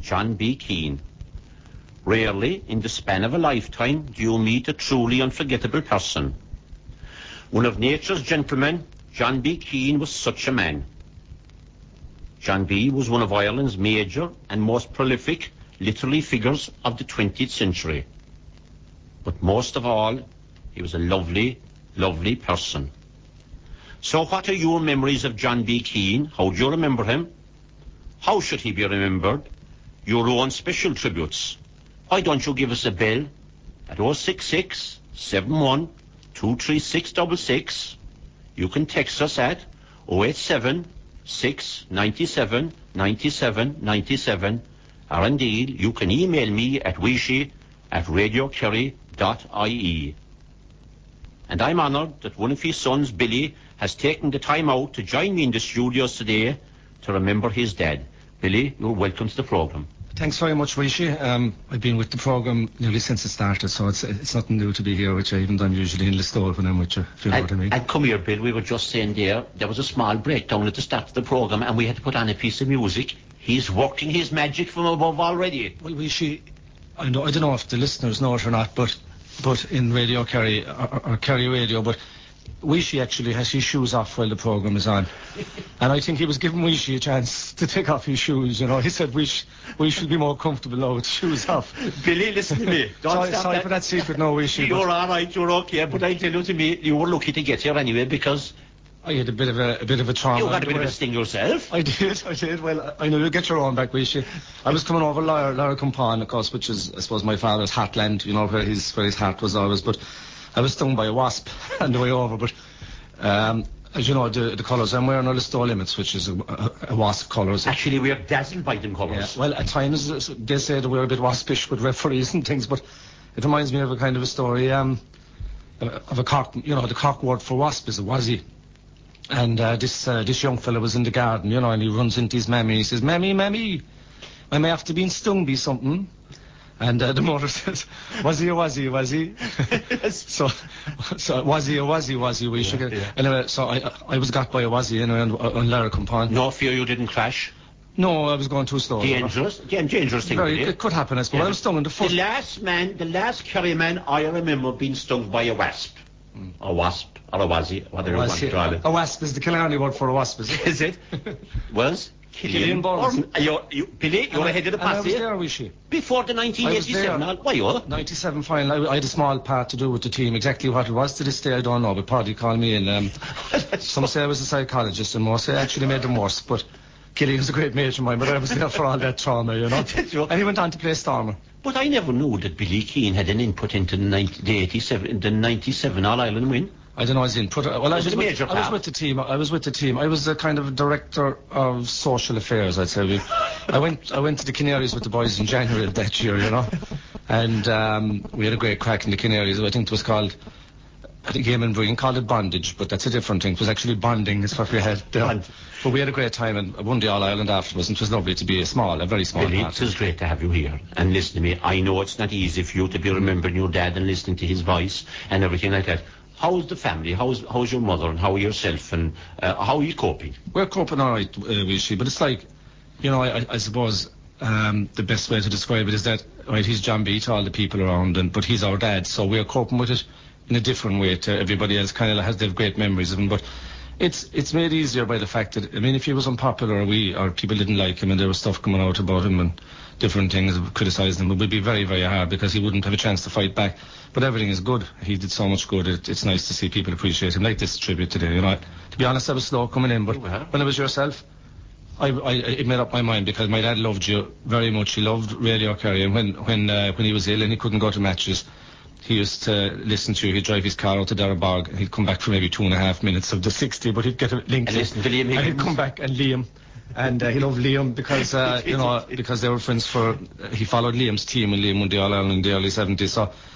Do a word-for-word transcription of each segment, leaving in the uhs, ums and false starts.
John B. Keane. Rarely, in the span of a lifetime, do you meet a truly unforgettable person. One of nature's gentlemen, John B. Keane was such a man. John B. was one of Ireland's major and most prolific literary figures of the twentieth century. But most of all, he was a lovely, lovely person. So what are your memories of John B. Keane? How do you remember him? How should he be remembered? Your own special tributes. Why don't you give us a bell at oh six six, seven one, two three six six six. You can text us at oh eight seven, six nine seven, nine seven nine seven, or indeed you can email me at wishy at radiokerry dot I E. And I'm honoured that one of his sons, Billy, has taken the time out to join me in the studios today to remember his dad. Billy, you're welcome to the programme. Thanks very much, Rishi. Um, I've been with the programme nearly since it started, so it's it's nothing new to be here with you, even though I'm usually in Listowel when I'm with you, if you know and, what I mean. And come here, Bill, we were just saying there, there was a small breakdown at the start of the programme, and we had to put on a piece of music. He's working his magic from above already. Well, Rishi, I, know, I don't know if the listeners know it or not, but but in Radio Kerry, or, or Kerry Radio, but Wishy actually has his shoes off while the programme is on. And I think he was giving Wishy a chance to take off his shoes, you know. He said we, sh- we should be more comfortable now with shoes off. Billy, listen to me. Don't sorry stop sorry that. for that secret, no, Wishy. You're all right, you're okay, but I tell you to me, you were lucky to get here anyway, because I had a bit of a, a bit of a trauma. You had a bit of a sting yourself. I did, I did. Well, I know you'll get your own back, Wishy. I was coming over Lara, Lara Compon, of course, which is, I suppose, my father's heartland, you know, where his, where his heart was always, but I was stung by a wasp on the way over, but Um, as you know, the, the colours I'm wearing are the Stow Limits, which is a, a, a wasp colours. Actually, we are dazzled by them colours. Yeah. Well, at times they say that we're a bit waspish with referees and things, but it reminds me of a kind of a story um, of a Cork. You know, the Cork word for wasp is a wazzy. And uh, this uh, this young fella was in the garden, you know, and he runs into his mammy. He says, "Mammy, mammy, I may have to be stung by something." And uh, the mother says, was he or was he, was he? so, so was he or was he, was he? We yeah, should get... yeah. Anyway, so I I was got by a was he anyway on, on Lara Compon. No fear you didn't crash? No, I was going too slow. Dangerous? Yeah, dangerous thing. Very, it could happen, I suppose. Yeah. I was stung in the foot. The last man, the last Kerry man I remember being stung by a wasp. Mm. A wasp, or a wazzy, whatever you want to call it. A wasp is the Killarney word for a wasp, is it? Is it? Was? Killian Burns. You're, you, Billy, you're ahead of the pass here. I was there, Wishy. Before the nineteen eighty-seven, why you? ninety-seven final. I, I had a small part to do with the team. Exactly what it was to this day, I don't know, but Paddy called me in. Um, some say I was a psychologist, and more say I actually made them worse, but Killian was a great mate of mine, but I was there for all that trauma, you know. And he went on to play Stormer. But I never knew that Billy Keane had an input into the, ninety, the eighty-seven, the ninety-seven All-Ireland win. I don't know his input. Well, I was, was with, I was with the team. I was with the team. I was a kind of director of social affairs, I'd say. We, I went I went to the Canaries with the boys in January of that year, you know. And um, we had a great crack in the Canaries. I think it was called, I think Eamon Breen called it bondage, but that's a different thing. It was actually bonding is what we had there. But we had a great time and won the All-Ireland afterwards, and it was lovely to be a small, a very small Billy, part. It was great to have you here. And listen to me, I know it's not easy for you to be remembering your dad and listening to his voice and everything like that. How's the family? How's how's your mother and how are yourself and uh, how are you coping? We're coping all right, uh, Wishy, but it's like, you know, I, I suppose um, the best way to describe it is that, right, he's John B to all the people around, and but he's our dad, so we're coping with it in a different way to everybody else. Kind of has their great memories of him, but it's it's made easier by the fact that, I mean, if he was unpopular or we or people didn't like him and there was stuff coming out about him and different things, criticising him, it would be very, very hard because he wouldn't have a chance to fight back. But everything is good. He did so much good. It, it's nice to see people appreciate him, like this tribute today, you know. To be honest, I was slow coming in, but when it was yourself, I, I, it made up my mind because my dad loved you very much. He loved Radio Kerry, and when when uh, when he was ill and he couldn't go to matches, he used to listen to you. He'd drive his car out to Darragh and he'd come back for maybe two and a half minutes of the sixty, but he'd get a link and listen to Liam Higgins. And he'd come back and Liam. And uh, he loved Liam because, uh, you know, because they were friends for, uh, he followed Liam's team and Liam won the All-Ireland in the early seventies. So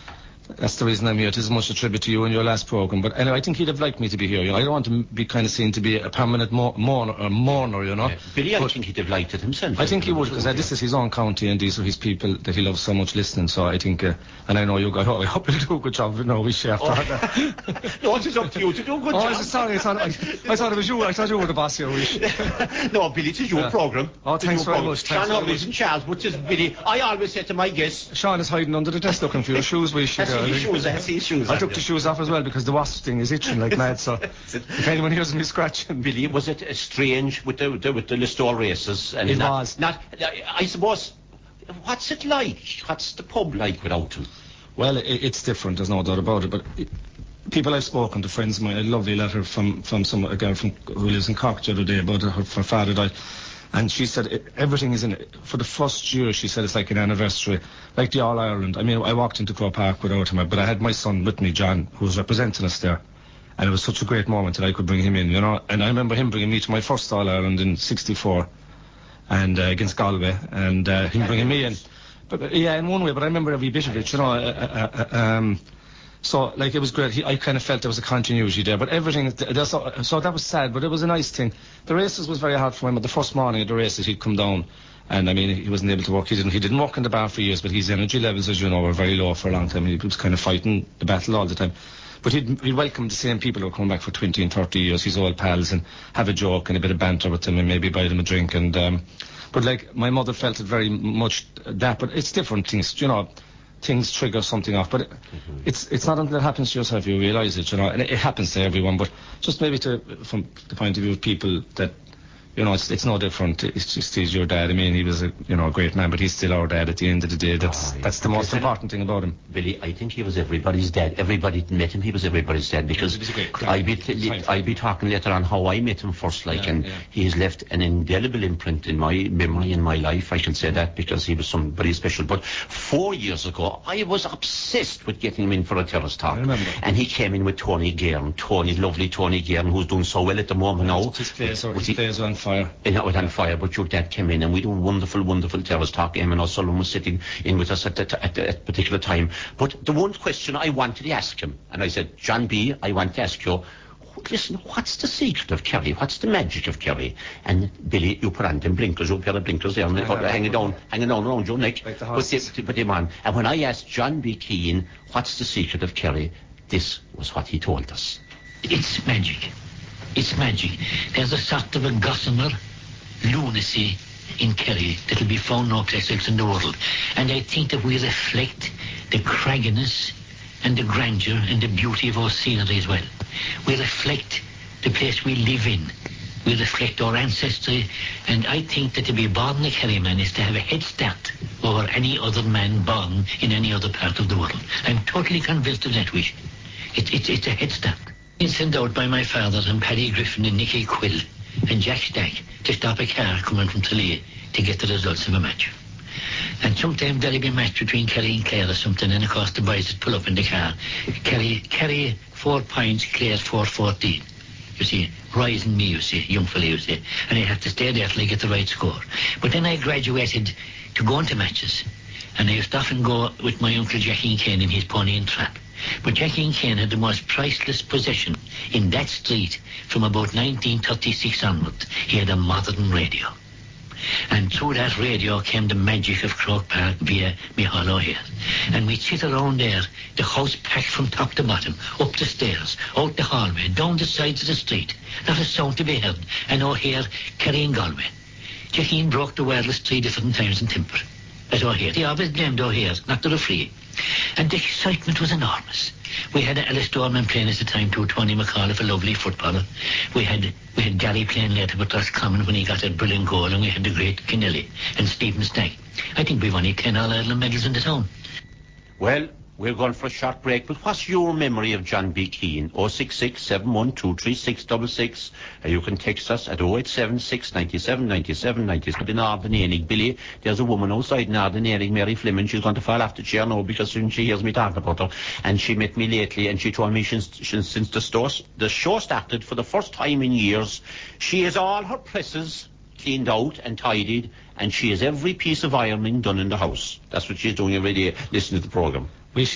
That's the reason I'm here. It is much a tribute to you and your last program. But anyway, I think he'd have liked me to be here. You know, I don't want to be kind of seen to be a permanent mo- mourner, or mourner, you know. Yeah. Billy, I but think he'd have liked it himself. I think he would, because uh, this is his own county and these are his people that he loves so much listening. So I think, uh, and I know you guys, I hope you'll do a good job. No, we share after oh. that. No, it's up to you to do a good oh, job. Oh, sorry, I thought, I, I thought it was you. I thought you were the boss here, Wish. No, Billy, it is your yeah. programme. Oh, thanks very much. Sean always in charge, but it's Billy. I always say to my guests... Sean is hiding under the desk looking for your shoes, Wish. I see his shoes, I see his shoes. I took the shoes off as well because the wasp thing is itching like mad, so if anyone hears me scratching... Billy, was it uh, strange with the, the with the Listowel races? And it not, was. Not, I suppose, what's it like? What's the pub like without him? Well, it, it's different, there's no doubt about it, but it, people I've spoken to, friends of mine, a lovely letter from, from some, a girl from, who lives in Cork the other day about her, her father died. And she said it, everything is in it. For the first year, she said it's like an anniversary, like the All Ireland. I mean, I walked into Croke Park without him, but I had my son with me, John, who was representing us there. And it was such a great moment that I could bring him in, you know. And I remember him bringing me to my first All Ireland in sixty-four, and uh, against Galway, and uh, him bringing me in. But, but yeah, in one way, but I remember every bit of it, you know. Uh, uh, uh, um, So, like, it was great. He, I kind of felt there was a continuity there, but everything, so, so that was sad, but it was a nice thing. The races was very hard for him, but the first morning of the races, he'd come down, and I mean, he wasn't able to walk. He didn't, he didn't walk in the bar for years, but his energy levels, as you know, were very low for a long time. He was kind of fighting the battle all the time. But he'd, he'd welcome the same people who were coming back for twenty and thirty years, his old pals, and have a joke and a bit of banter with them, and maybe buy them a drink, and, um, but like, my mother felt it very much that, but it's different things, you know. Things trigger something off, but it, mm-hmm. it's it's not until it happens to yourself you realise it, you know, and it, it happens to everyone, but just maybe to, from the point of view of people that, you know, it's it's no different. It's just he's your dad. I mean, he was a, you know, a great man, but he's still our dad at the end of the day. That's oh, yeah. that's the most important thing about him. Billy, I think he was everybody's dad. Everybody met him, he was everybody's dad, because I'll be t- I'll be talking later on how I met him first, like, yeah, and yeah. he has left an indelible imprint in my memory, in my life. I can say that because he was somebody special. But four years ago, I was obsessed with getting him in for a terrace talk. I remember. And he came in with Tony Guerin, Tony, lovely Tony Guerin, who's doing so well at the moment now. His players are, his players are on fire. And that was on fire, but your dad came in and we do a wonderful, wonderful terrace talk. Eamon O'Sullivan was sitting in with us at that at that particular time. But the one question I wanted to ask him, and I said, John B, I want to ask you, listen, what's the secret of Kerry? What's the magic of Kerry? And Billy, you put on them blinkers, you pair of blinkers there, and yeah, hanging down, hanging down around your neck. Like the put, them, put them on. And when I asked John B Keane, what's the secret of Kerry? This was what he told us. It's magic. It's magic. There's a sort of a gossamer lunacy in Kerry that'll be found no place else in the world. And I think that we reflect the cragginess and the grandeur and the beauty of our scenery as well. We reflect the place we live in. We reflect our ancestry, and I think that to be born a Kerry man is to have a head start over any other man born in any other part of the world. I'm totally convinced of that, Wish. It, it, it's a head start. Been sent out by my father and Paddy Griffin and Nicky Quill and Jack Stack to stop a car coming from Tralee to get the results of a match. And sometime there'll be a match between Kerry and Clare or something, and of course the boys would pull up in the car. Kerry, Kerry four points, Clare four fourteen. You see, rising me, you see, young fella, you see. And I had to stay there till I get the right score. But then I graduated to go into matches, and I used to often go with my uncle Jackie Kane in his pony and trap. But Jackie Kane had the most priceless possession in that street from about nineteen thirty-six onward. He had a modern radio. And through that radio came the magic of Croke Park via Micheál O'Hare. And we'd sit around there, the house packed from top to bottom, up the stairs, out the hallway, down the sides of the street. Not a sound to be heard. And O'Hare carrying Galway. Jackie broke the wireless three different times in timber. At O'Hare. He always blamed O'Hare, not the referee. And the excitement was enormous. We had Alice Dorman playing at the time too, Tony McAuliffe, a lovely footballer. We had we had Gary playing later with Roscommon when he got a brilliant goal, and we had the great Kennelly and Stephen Stack. I think we've only ten All-Ireland medals in the town. Well, we're going for a short break, but what's your memory of John B. Keane? oh six six, seven one two, three six six six. Uh, you can text us at oh eight seven six, nine seven, nine seven, nine seven. In Ardennairig, Billy, there's a woman outside in Ardennairig, Mary Fleming. She's going to fall off the chair now because she hears me talking about her. And she met me lately, and she told me since, since the, store, the show started, for the first time in years, she has all her presses cleaned out and tidied, and she has every piece of ironing done in the house. That's what she's doing every day, listening to the programme. We should,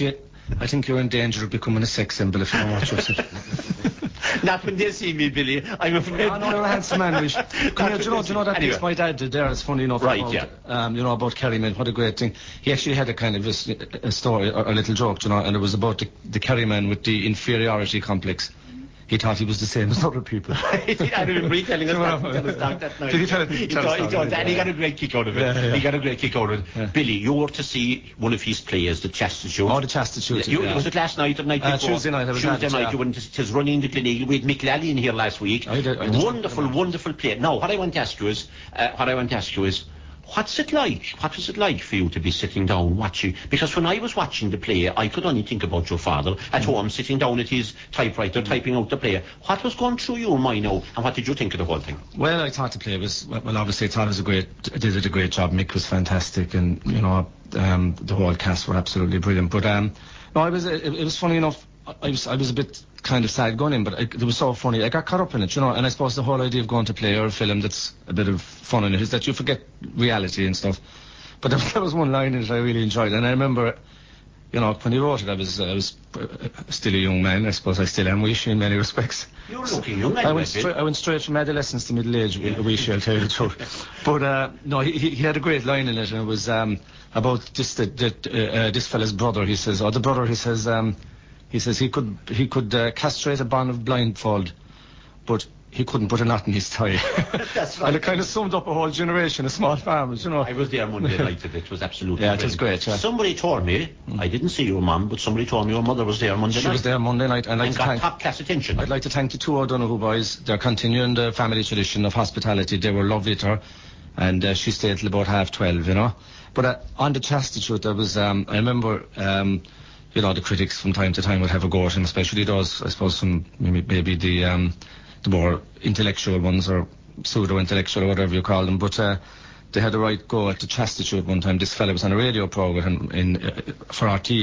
I think you're in danger of becoming a sex symbol if you don't watch yourself. Not when they see me, Billy. I'm afraid. I know you're a handsome man, Wish. Come here, do you know, do you know that anyway. piece my dad did there? It's funny enough. Right, about, yeah. Um, you know, about Kerryman. What a great thing. He actually had a kind of a, a story, or a little joke, you know, and it was about the, the Kerryman with the inferiority complex. He thought he was the same as other people. I remember he telling us that, tell us that, that night. Did he tell it? He Tell told, us he told that, that, and he got a great kick out of it. Yeah, yeah. He got a great kick out of it. Yeah. Billy, you were to see one of his players, the Chastitute. Oh, the Chastitute. You, yeah. Was it last night or night Uh, before? Tuesday night, I was Tuesday at it, night, yeah. you went to, to running the Gleneagle with Mick Lally in here last week. I did, I did. Wonderful, wonderful player. Now, what I want to ask you is, uh, what I want to ask you is, what's it like? What was it like for you to be sitting down watching? Because when I was watching the play, I could only think about your father at home, sitting down at his typewriter, typing out the play. What was going through your mind now, and what did you think of the whole thing? Well, I thought the play was, well, obviously I thought it was a great, did a great job. Mick was fantastic, and, you know, um, the whole cast were absolutely brilliant. But, um, no, I was, it, it was funny enough, I was, I was a bit kind of sad going in, but it, it was so funny. I got caught up in it, you know, and I suppose the whole idea of going to play or a film that's a bit of fun in it is that you forget reality and stuff. But there was one line in it I really enjoyed, and I remember, you know, when he wrote it, I was, I was still a young man. I suppose I still am, Wish, in many respects. You're looking young, I went, stra- I went straight from adolescence to middle age, yeah. Wish, I'll tell you the truth. But, uh, no, he, he had a great line in it, and it was, um, about this, the, the, uh, this fella's brother. He says, or the brother, he says, um, he says he could, he could, uh, castrate a bond of blindfold, but he couldn't put a knot in his tie. That's right. And it kind of summed up a whole generation of small farmers, you know. I was there Monday night, and it was absolutely Yeah, it was great, yeah. Somebody told me, mm. I didn't see your mum, but somebody told me your mother was there Monday she night. She was there Monday night. And, and like got thank, top-class attention. I'd like to thank the two O'Donoghue boys. They're continuing the family tradition of hospitality. They were lovely to her, and uh, she stayed till about half twelve, you know. But uh, on the Chastitute, there was, um, I remember, um, you know, the critics from time to time would have a go at him, especially those, I suppose, some, maybe, maybe the, um, the more intellectual ones, or pseudo-intellectual, or whatever you call them, but uh, they had a right go at the Chastitute one time. This fella was on a radio programme in, in, uh, for R T,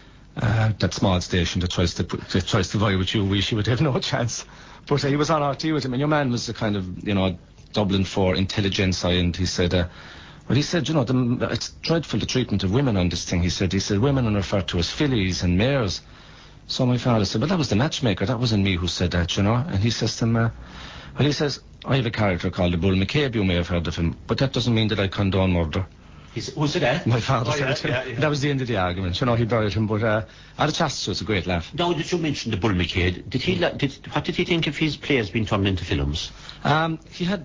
uh, that small station that tries to put, that tries to vie with you. We she would have no chance. But uh, he was on R T with him, and your man was a kind of, you know, Dublin for intelligentsia, and he said, uh, well, he said, you know, the, it's dreadful the treatment of women on this thing. He said, he said, women are referred to as fillies and mares. So my father said, well, that was the matchmaker. That wasn't me who said that, you know. And he says to him, uh, well, he says, I have a character called the Bull McCabe. You may have heard of him, but that doesn't mean that I condone murder. He's, was it that? My father oh, said yeah, to him. yeah, yeah. That was the end of the argument. You know, he buried him, but uh, at a Chastitute, it was a great laugh. Now that you mentioned the Bull McCabe, did he, did, what did he think of his players being turned into films? Um, he had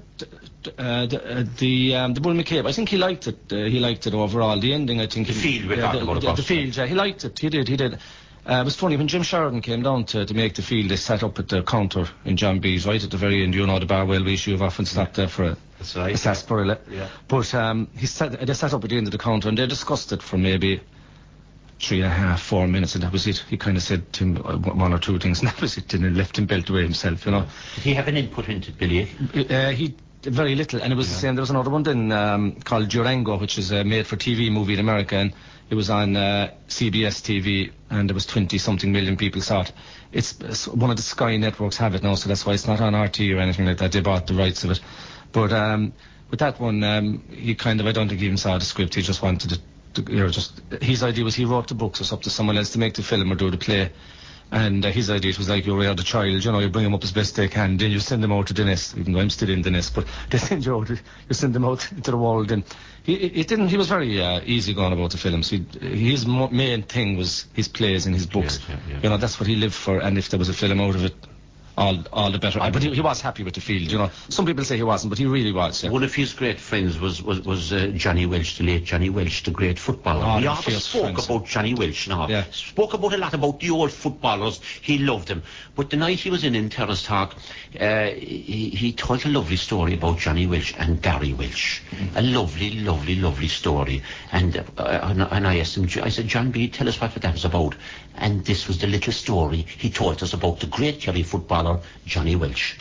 uh, the uh, the, um, the Bull McCabe. I think he liked it. Uh, he liked it overall. The ending, I think. The he, field we're uh, talking the, about, the, the field. Yeah, he liked it. He did. He did. Uh, it was funny when Jim Sheridan came down to, to make the field. They sat up at the counter in John B's right at the very end. You know the Barwell Wish. You've often stopped there for a, That's right, a sarsaparilla. Yeah. But um, he sat. They sat up at the end of the counter and they discussed it for maybe three and a half, four minutes, and that was it. He kind of said to him uh, one or two things, and that was it. And he left him belt away himself. You know. Did he have an input into it, Billy? Uh, he. Very little, and it was yeah. the same. There was another one then um, called Durango, which is a made-for-T V movie in America, and it was on uh, C B S T V, and there was twenty-something million people saw it. It's, it's one of the Sky networks have it now, so that's why it's not on R T or anything like that. They bought the rights of it. But um, with that one, um, he kind of, I don't think he even saw the script. He just wanted to, to you know, just his idea was he wrote the books. It's up to someone else to make the film or do the play. And uh, his idea was like, you rear the child, you know, you bring him up as best they can, then you send them out to the nest, even though I'm still in the nest, but they send you out, you send them out into the world. And he, it didn't, he was very uh, easy going about the films. He, his mo- main thing was his plays and his books. Yeah, yeah, yeah. You know, that's what he lived for, and if there was a film out of it, all all the better. But he, he was happy with the field, you know. Some people say he wasn't, but he really was. Yeah. One of his great friends was was, was uh, Johnny Welch, the late Johnny Welch, the great footballer. Oh, we often spoke friends. about Johnny Welch now. Yeah. Spoke about a lot about the old footballers. He loved them. But the night he was in in Terrace Talk, uh, he, he told a lovely story about Johnny Welch and Gary Welch. Mm-hmm. A lovely, lovely, lovely story. And, uh, and and I asked him, I said, John B, tell us what that was about. And this was the little story he told us about the great Kerry footballer, Johnny Welch.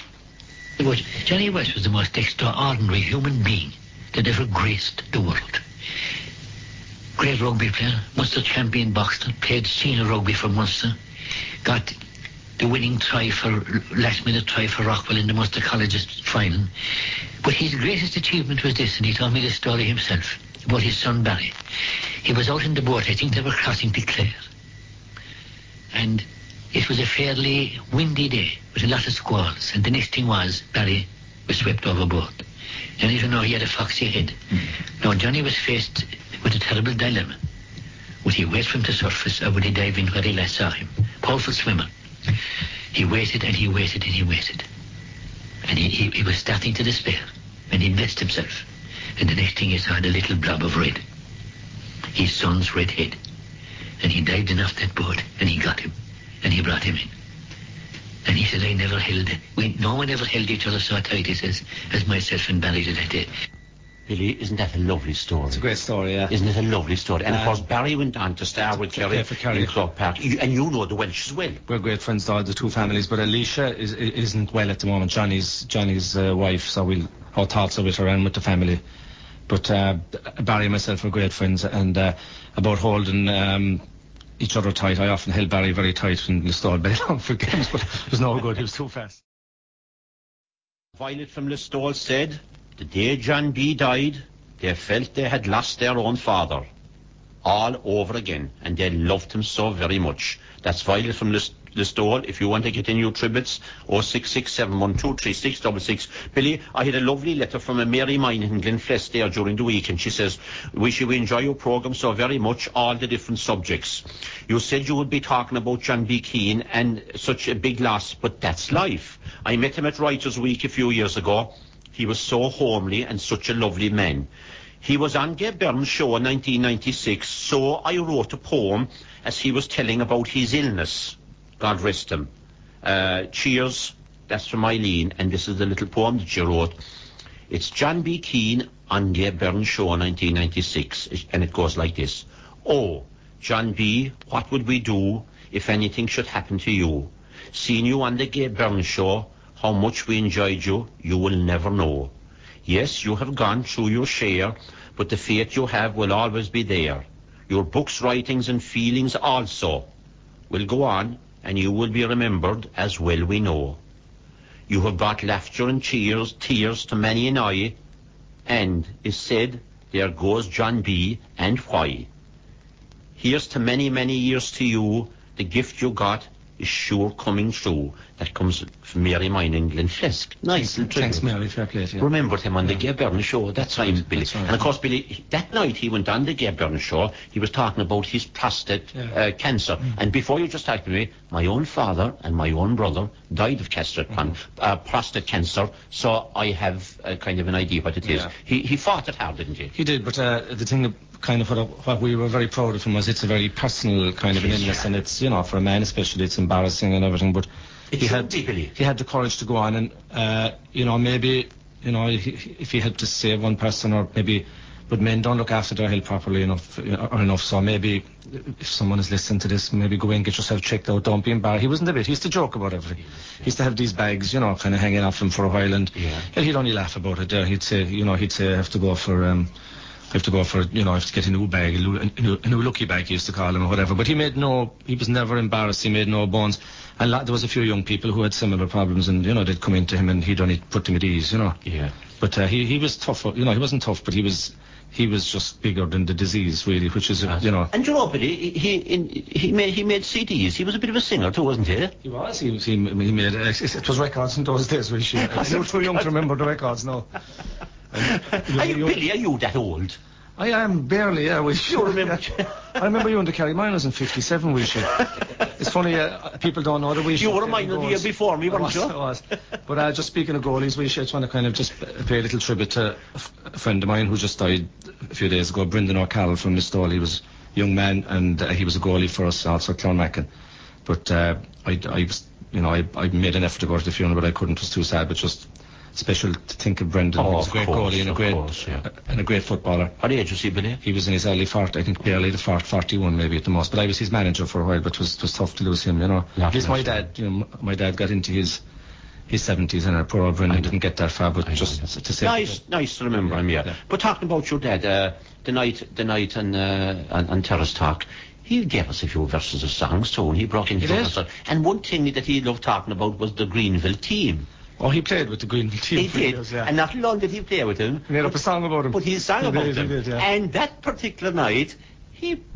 Johnny Welch was the most extraordinary human being that ever graced the world. Great rugby player, Munster champion boxer, played senior rugby for Munster, got the winning try for, last minute try for Rockwell in the Munster College's final. But his greatest achievement was this, and he told me the story himself, about his son Barry. He was out in the boat, I think they were crossing to Clare. and it was a fairly windy day with a lot of squalls, and the next thing was Barry was swept overboard. And as you know, he had a foxy head. Mm. Now, Johnny was faced with a terrible dilemma. Would he wait for him to surface, or would he dive in where he last saw him? Powerful swimmer. He waited and he waited and he waited. And he, he, he was starting to despair. And he blessed himself. And the next thing he saw, the little blob of red. His son's red head. And he dived in off that boat, and he got him. And he brought him in. And he said, I never held, we, no one ever held each other so tight, he says, as myself and Barry did that day. Billy, isn't that a lovely story? It's a great story, yeah. Isn't it a lovely story? And um, of course, Barry went on to star with Kerry, for Kerry in Croke Park. You, and you know the Welsh as well. We're great friends, the two families, but Alicia is, isn't well at the moment. Johnny's Johnny's uh, wife, so we'll, our thoughts are with her and with the family. But uh, Barry and myself are great friends, and uh, about holding um, each other tight, I often held Barry very tight in the stall very long for games, but it was no good, he was too fast. Violet from Listowel said, the day John B died, they felt they had lost their own father all over again, and they loved him so very much. That's Violet from List- Listowel. If you want to get in your tributes, oh six six seven one two three six six six. Billy, I had a lovely letter from a Mary Mine in Glenflesk there during the week, and she says, wish you enjoy your programme so very much, all the different subjects. You said you would be talking about John B. Keane and such a big loss, but that's life. I met him at Writers' Week a few years ago. He was so homely and such a lovely man. He was on Gay Byrne's show in nineteen ninety-six, so I wrote a poem as he was telling about his illness. God rest him. Uh, cheers, that's from Eileen, and this is the little poem that she wrote. It's John B. Keane on Gay Byrne's show in nineteen ninety-six, and it goes like this. Oh, John B., what would we do if anything should happen to you? Seeing you on the Gay Byrne show, how much we enjoyed you, you will never know. Yes, you have gone through your share, but the faith you have will always be there. Your books, writings and feelings also will go on, and you will be remembered as well we know. You have brought laughter and cheers, tears to many an eye, and is said, there goes John B. and why. Here's to many, many years to you, the gift you got is sure coming true. That comes from Mary Mine in Glenflesk. Nice. Thanks, thanks Mary, fair play to you. Remembered him on yeah. the Gay Byrne show that that's time, right, Billy. right. And of course, Billy, that night he went on the Gay Byrne show, he was talking about his prostate yeah. uh, cancer. Mm. And before you just talked to me, my own father and my own brother died of prostate, mm. uh, prostate cancer, so I have uh, kind of an idea what it is. Yeah. He he fought it hard, didn't he? He did, but uh, the thing that kind of what, what we were very proud of him was it's a very personal kind of an illness, yeah. and it's, you know, for a man especially, it's embarrassing and everything, but it he had be, Billy. He had the courage to go on, and uh, you know, maybe, you know, if he, if he had to save one person, or maybe, but men don't look after their health properly enough, or enough, so maybe if someone is listening to this, maybe go in, get yourself checked out, don't be embarrassed. He wasn't a bit, he used to joke about everything. Yeah. He used to have these bags, you know, kind of hanging off him for a while, and yeah. yeah, he'd only laugh about it there. He'd say, you know, he'd say, I have to go for, um, I have to go for, you know, I have to get a new bag, a new, a new, a new lucky bag, he used to call him, or whatever. But he made no, he was never embarrassed, he made no bones. And la- there was a few young people who had similar problems, and, you know, they'd come into him and he'd only put them at ease, you know. Yeah. But uh, he, he was tough, you know, he wasn't tough, but he was, he was just bigger than the disease, really, which is, uh, you know. And you know, Billy, he, he, in, he made, he made C Ds, he was a bit of a singer too, wasn't he? He was, he, was, he, he made, uh, it was records in those days, really. You're too young to remember the records now. And, are you, Billy, are you that old? I am barely, yeah. We you remember? I remember you in the Kerry Miners in fifty-seven, we should. It's funny, uh, people don't know that we You were a minor the year before me, weren't you? I was. But uh, just speaking of goalies, we should, I just want to kind of just pay a little tribute to a, f- a friend of mine who just died a few days ago, Brendan O'Carroll from Listowel. He was a young man, and uh, he was a goalie for us, also Clonmackin. But uh, I, I was, you know, I, I made an effort to go to the funeral, but I couldn't. It was too sad, but just special to think of Brendan. Oh, he was a great course, goalie and a great course, yeah. and a great footballer. What age was he, Billy? He was in his early forties, I think barely the forty-one maybe at the most. But I was his manager for a while, but it was, it was tough to lose him, you know. At least my dad, you know, my dad got into his his seventies, and our poor old Brendan didn't get that far, but I just know. to say... Nice, that, nice to remember yeah, him, yeah. yeah. But talking about your dad, uh, the night the night on, uh, on, on Terrace Talk, he gave us a few verses of songs too, and he broke into it. And one thing that he loved talking about was the Greenville team. Oh, he played with the Greenville team. He did, years, yeah. And not long did he play with him. He made up a song about him. But he sang he about did, him. He did, yeah. And that particular night, he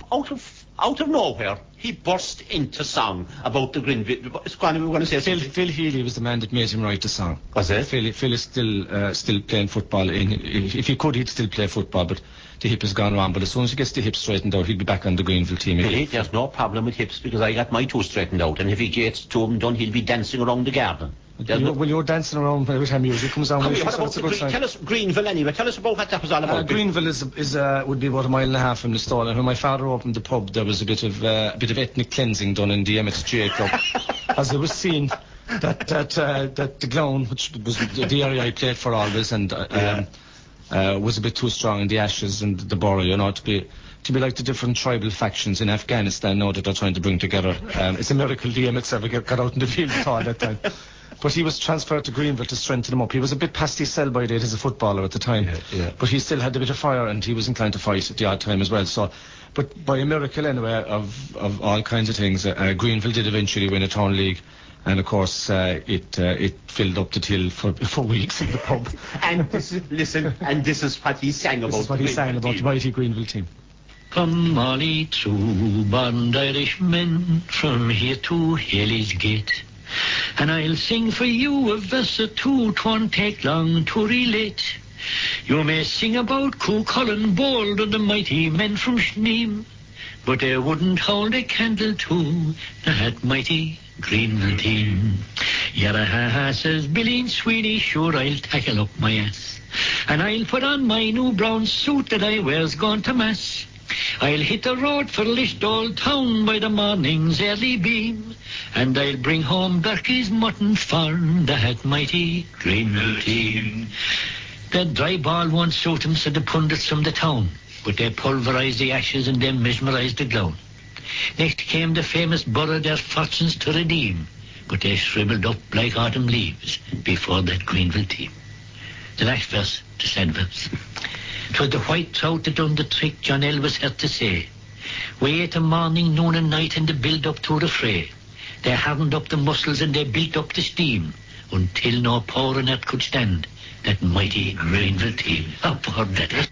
out of out of nowhere, he burst into song about the Greenville. It's going to, we're going to say Phil, something. Phil Healy was the man that made him write the song. Was it? Phil, Phil is still uh, still playing football. In, if, if he could, he'd still play football, but the hip has gone wrong. But as soon as he gets the hip straightened out, he'll be back on the Greenville team again. Billy, there's no problem with hips because I got my two straightened out, and if he gets two of them done, he'll be dancing around the garden. You, no... Well, you're dancing around every time music comes on. Come here, so what about that's a the good Green, sign. tell us Greenville anyway. Tell us about what that was all about. Uh, Greenville is is uh, would be about a mile and a half from the stall. And when my father opened the pub, there was a bit of uh, a bit of ethnic cleansing done in the M X J club, as it was seen that that uh, that the Glown, which was the area I played for always, and uh, yeah. um, uh, was a bit too strong in the Ashes and the Borough, you know, to be. To be like the different tribal factions in Afghanistan now that they're trying to bring together. Um, it's a miracle the M X ever get, got out in the field at all that time. But he was transferred to Greenville to strengthen him up. He was a bit past his sell-by date as a footballer at the time. Yeah, yeah. But he still had a bit of fire and he was inclined to fight at the odd time as well. So, but by a miracle anyway of, of all kinds of things, uh, Greenville did eventually win a town league. And of course, uh, it uh, it filled up the till for for weeks in the pub. And this is, listen, and this is what he sang about. This is what he sang about the mighty Greenville team. Come all ye true bond Irishmen from here to Haley's Gate, and I'll sing for you a verse or two, 'twon't take long to relate. You may sing about Coo Cullen Bold and the mighty men from Shneem, but they wouldn't hold a candle to that mighty Greenville team. Yaraha, says Billy and Sweeney, sure I'll tackle up my ass, and I'll put on my new brown suit that I wears gone to mass. I'll hit the road for Lishdall town by the morning's early beam, and I'll bring home Berkey's mutton for that mighty Greenville team. The dry ball won't suit 'em, said the pundits from the town, but they pulverised the Ashes and they mesmerised the Glown. Next came the famous Borough, their fortunes to redeem, but they shriveled up like autumn leaves before that Greenville team. The last verse, the sad verse. 'Twas the white trout that done the trick, John Elvis had to say. We ate a morning, noon and night in the build-up to the fray. They hardened up the muscles and they built up the steam, until no power in earth could stand that mighty Greenville team. Oh, poor that.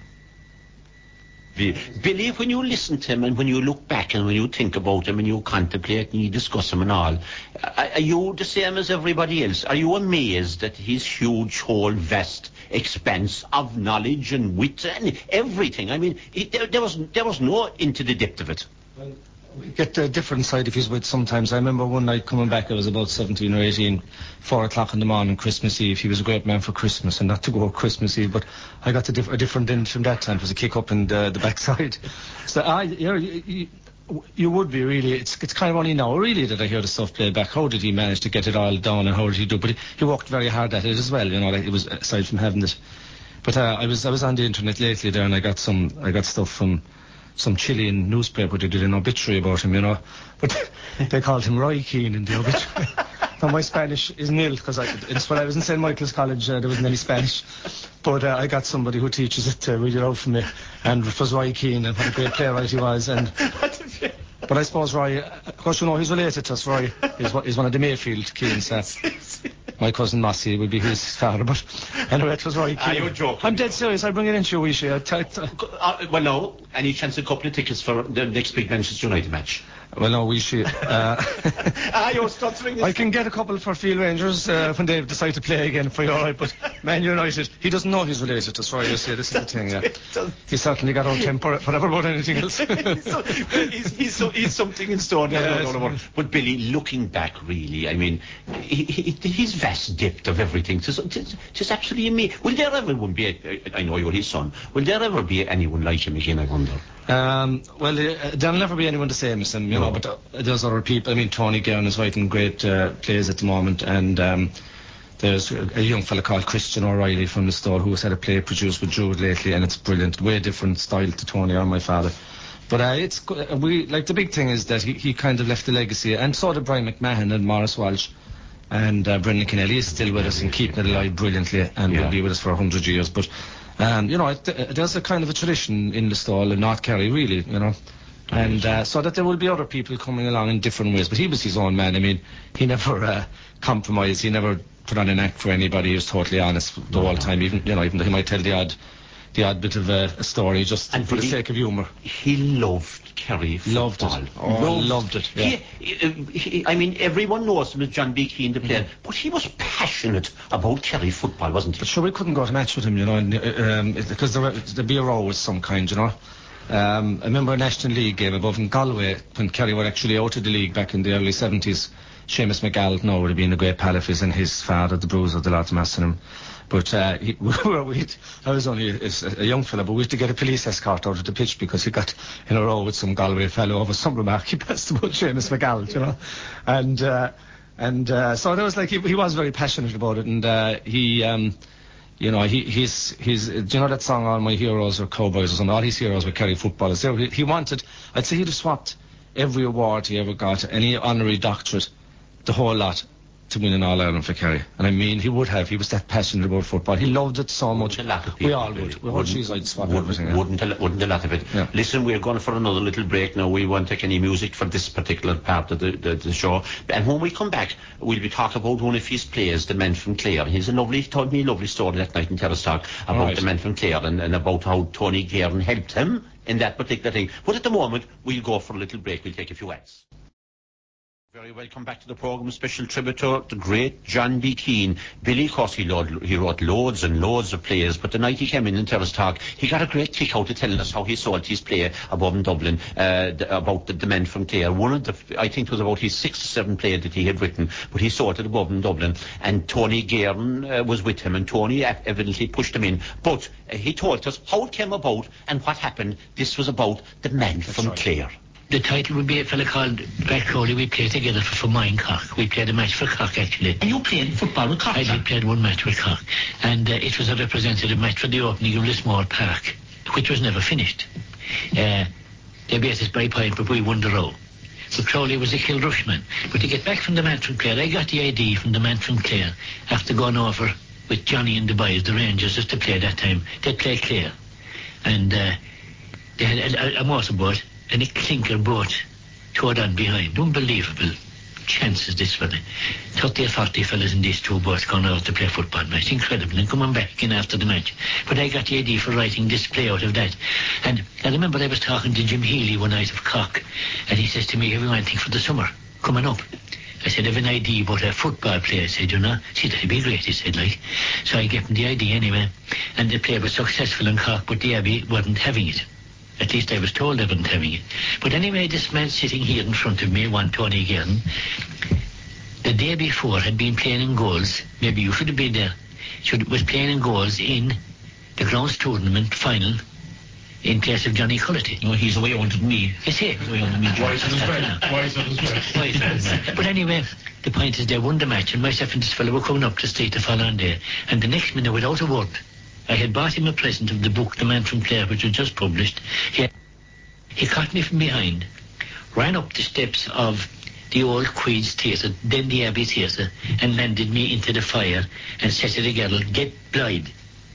Billy, when you listen to him and when you look back and when you think about him and you contemplate and you discuss him and all, are you the same as everybody else? Are you amazed at his huge, whole, vast expanse of knowledge and wit and everything? I mean, it, there, there was there was no into the depth of it. Well, we get a different side of his wit sometimes. I remember one night coming back, I was about seventeen or eighteen, four o'clock in the morning, Christmas Eve. He was a great man for Christmas, and not to go Christmas Eve, but I got a, diff- a different end from that time. It was a kick up in the, the backside. So I, you, know, you, you, you would be really, it's it's kind of only now really that I hear the stuff played back. How did he manage to get it all down and how did he do? But he, he worked very hard at it as well, you know, like it was aside from having it. But uh, I was I was on the internet lately there and I got some, I got stuff from some Chilean newspaper. They did an obituary about him, you know, but they called him Roy Keane in the obituary. Now my Spanish is nil because it's when I was in Saint Michael's College uh, there wasn't any Spanish, but uh, I got somebody who teaches it to read it out for me, and it was Roy Keane and what a great playwright he was. And but I suppose Roy, of course you know he's related to us. Roy is is one of the Mayfield Keanes. Uh, my cousin Mossy would be his father, but anyway, it was Roy Keane. Are you joking? I'm dead serious. I'll bring it into you, Weishy. I'll t- t- uh, well, no. Any chance a couple of tickets for the next big Manchester United match? Well, no, Weishy. Uh, ah, you're stuttering. I can get a couple for Field Rangers uh, when they decide to play again for you, all right, but Man United, he doesn't know he's related to us, Roy, you see, this is the thing, yeah. He certainly got out temper, whatever about anything else. he's, he's, so, he's something in store. Yeah, no, no, no, no. But Billy, looking back, really, I mean, he, he, his vast depth of everything, just, just, just absolutely amazing. Will there ever be, a, I know you're his son, will there ever be anyone like him again, I wonder? Um, well, uh, there'll never be anyone the same as him, you no. know, but uh, there's other people. I mean, Tony Guerin is writing great uh, plays at the moment, and um, there's a young fella called Christian O'Reilly from the store who has had a play produced with Jude lately, and it's brilliant, way different style to Tony or my father. But uh, it's we like the big thing is that he, he kind of left a legacy, and so did Brian McMahon and Maurice Walsh, and uh, Brendan Kennelly is still with us and keeping it alive brilliantly, and yeah. will be with us for a hundred years. But um, you know, it, it, there's a kind of a tradition in the stall in North Kerry, really, you know. And uh, so that there will be other people coming along in different ways. But he was his own man. I mean, he never uh, compromised. He never put on an act for anybody. He was totally honest the whole time. Even you know, even though he might tell the odd, the odd bit of a, a story just and for the he, sake of humour. He loved Kerry football. Loved it. Oh, loved, loved it. Yeah. He, he, I mean, everyone knows him as John B. Keane, the player, mm-hmm. but he was passionate about Kerry football, wasn't he? But sure, we couldn't go to match with him, you know, and, um, because there, there'd be a row with some kind, you know. Um, I remember a National League game above in Galway when Kerry were actually out of the league back in the early seventies. Seamus McGall, no, would have been the great Palafis, and his father, the Bruiser, the Lords Massingham. But uh, he, we'd, I was only a, a young fella, but we had to get a police escort out of the pitch because he got in a row with some Galway fellow over some remark he passed about Seamus McGall, you know. And uh, and uh, so there was like, he, he was very passionate about it, and uh, he... Um, You know, he, he's, he's, do you know that song, All My Heroes Are Cowboys or something? All his heroes were Kerry footballers. He, he wanted, I'd say he'd have swapped every award he ever got, any honorary doctorate, the whole lot, to win an All-Ireland for Kerry. And I mean, he would have. He was that passionate about football. He loved it so much. A lot of people we all really would. We all choose, I'd swap wouldn't, everything. Yeah. Wouldn't, a, wouldn't a lot of it. Yeah. Listen, we're going for another little break now. We won't take any music for this particular part of the, the, the show. And when we come back, we'll be talking about one of his players, the man from Clare. He's a lovely, told me a lovely story that night in Terrace Talk about right. the man from Clare and, and about how Tony Guerin helped him in that particular thing. But at the moment, we'll go for a little break. We'll take a few ads. Very welcome back to the programme. Special tribute to the great John B. Keane. Billy, of course, he, lo- he wrote loads and loads of plays, but the night he came in in Terrace Talk, he got a great kick out of telling us how he sold his play above in Dublin, uh, the, about the, the men from Clare. One of the, I think it was about his six or seven play that he had written, but he sold it above in Dublin, and Tony Guerin uh, was with him, and Tony evidently pushed him in. But uh, he told us how it came about and what happened. This was about the men That's from right. Clare. The title would be a fella called Brett Crowley. We played together for, for mine Cork. We played a match for Cork, actually. And you played football with Cork? I did played one match with Cork. And uh, it was a representative match for the opening of Lismore Park, which was never finished. Uh, they beat us by point, but we won the row. But Crowley was a Kilrushman. But to get back from the man from Clare, I got the I D from the man from Clare after going over with Johnny and the boys, the Rangers, just to play that time. They'd play Clare. And uh, they had a, a, a motorboat and a clinker boat towed on behind. Unbelievable chances this for the thirty or forty fellas in these two boats going out to play football match. Incredible. And coming back in after the match. But I got the idea for writing this play out of that. And I remember I was talking to Jim Healy one night of Cork, and he says to me, have you anything for the summer coming up? I said, I have an idea about a football play. I said, you know, see, that'd be great, he said, like. So I gave him the idea anyway. And the play was successful in Cork, but the Abbey wasn't having it. At least I was told they weren't having it. But anyway, this man sitting here in front of me, one Tony Guerin, the day before had been playing in goals. Maybe you should have been there. Should was playing in goals in the Grounds Tournament final in place of Johnny Cullity. No, he's away under me. Is he? He's away under me. Why is it as well? Why is it as well? Why is it as well? But anyway, the point is they won the match, and myself and this fellow were coming up the street the following day, and the next minute, without a word, I had bought him a present of the book, The Man from Clare, which was just published. He, he caught me from behind, ran up the steps of the old Queen's Theatre, then the Abbey Theatre, and landed me into the fire and said to the girl, get Blythe.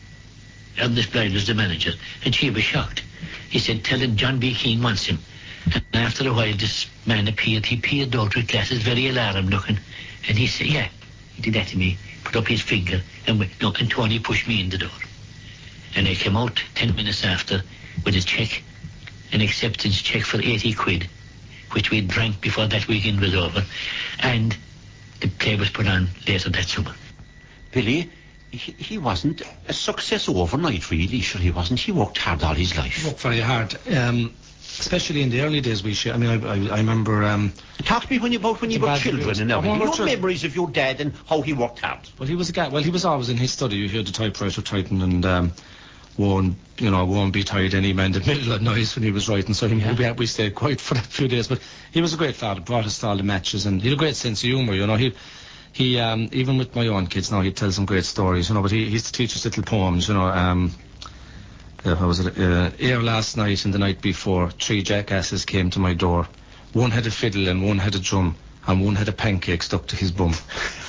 And this Blythe was the manager, and she was shocked. He said, tell him John B. Keane wants him. And after a while, this man appeared. He peered out with glasses, very alarmed looking, and he said, yeah, he did that to me, put up his finger, and, we, no, and Tony pushed me in the door. And I came out ten minutes after with a cheque, an acceptance cheque for eighty quid, which we drank before that weekend was over, and the play was put on later that summer. Billy, he, he wasn't a success overnight, really, sure he wasn't. He worked hard all his life. He worked very hard, um, especially in the early days. We, I mean, I, I, I remember. Um, Talk to me when you about when you were children and everything. Your memories of your dad and how he worked hard. Well, he was a guy. Well, he was always in his study. You hear the typewriter typing and. Um, won't, you know, won't be tired any man in the middle of night when he was writing, so he, yeah. we, we stayed quiet for that few days. But he was a great father, brought us to all the matches, and he had a great sense of humour, you know. He, he, um, even with my own kids now, he'd tell some great stories, you know, but he, he used to teach us little poems, you know. Um, uh, how was it? Uh, Ere last night and the night before, three jackasses came to my door. One had a fiddle and one had a drum, and one had a pancake stuck to his bum.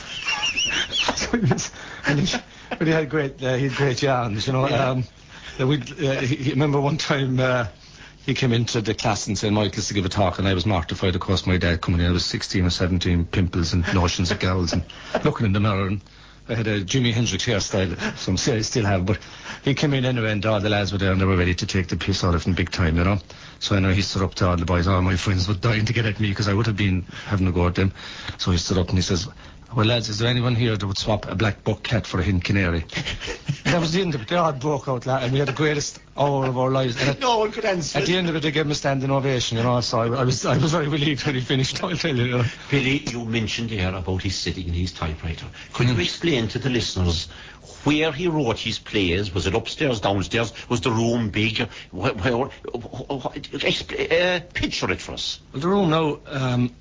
So he was, and he, but he had great, uh, he had great yarns, you know. Yeah. Um, we, uh, he, he, remember one time uh, he came into the class in Saint Michael's to give a talk, and I was mortified, of course, my dad coming in. I was sixteen or seventeen, pimples and notions of girls, and looking in the mirror, and I had a Jimi Hendrix hairstyle, some I still have, but he came in anyway, and all the lads were there, and they were ready to take the piss out of him big time, you know. So I know he stood up to all the boys. All my friends were dying to get at me because I would have been having a go at them. So he stood up and he says, "Well, lads, is there anyone here that would swap a black buck cat for a hen canary?" And that was the end of it. They all broke out, lad, and we had the greatest hour of our lives. And at, no one could answer. At the end of it, they gave him a standing ovation, you know. So I, I was, I was very relieved when he finished. I'll tell you. You know. Billy, you mentioned there about his sitting in his typewriter. Could mm. you explain to the listeners where he wrote his plays? Was it upstairs, downstairs? Was the room big? Where, where, uh, picture it for us. Well, the room now. Um,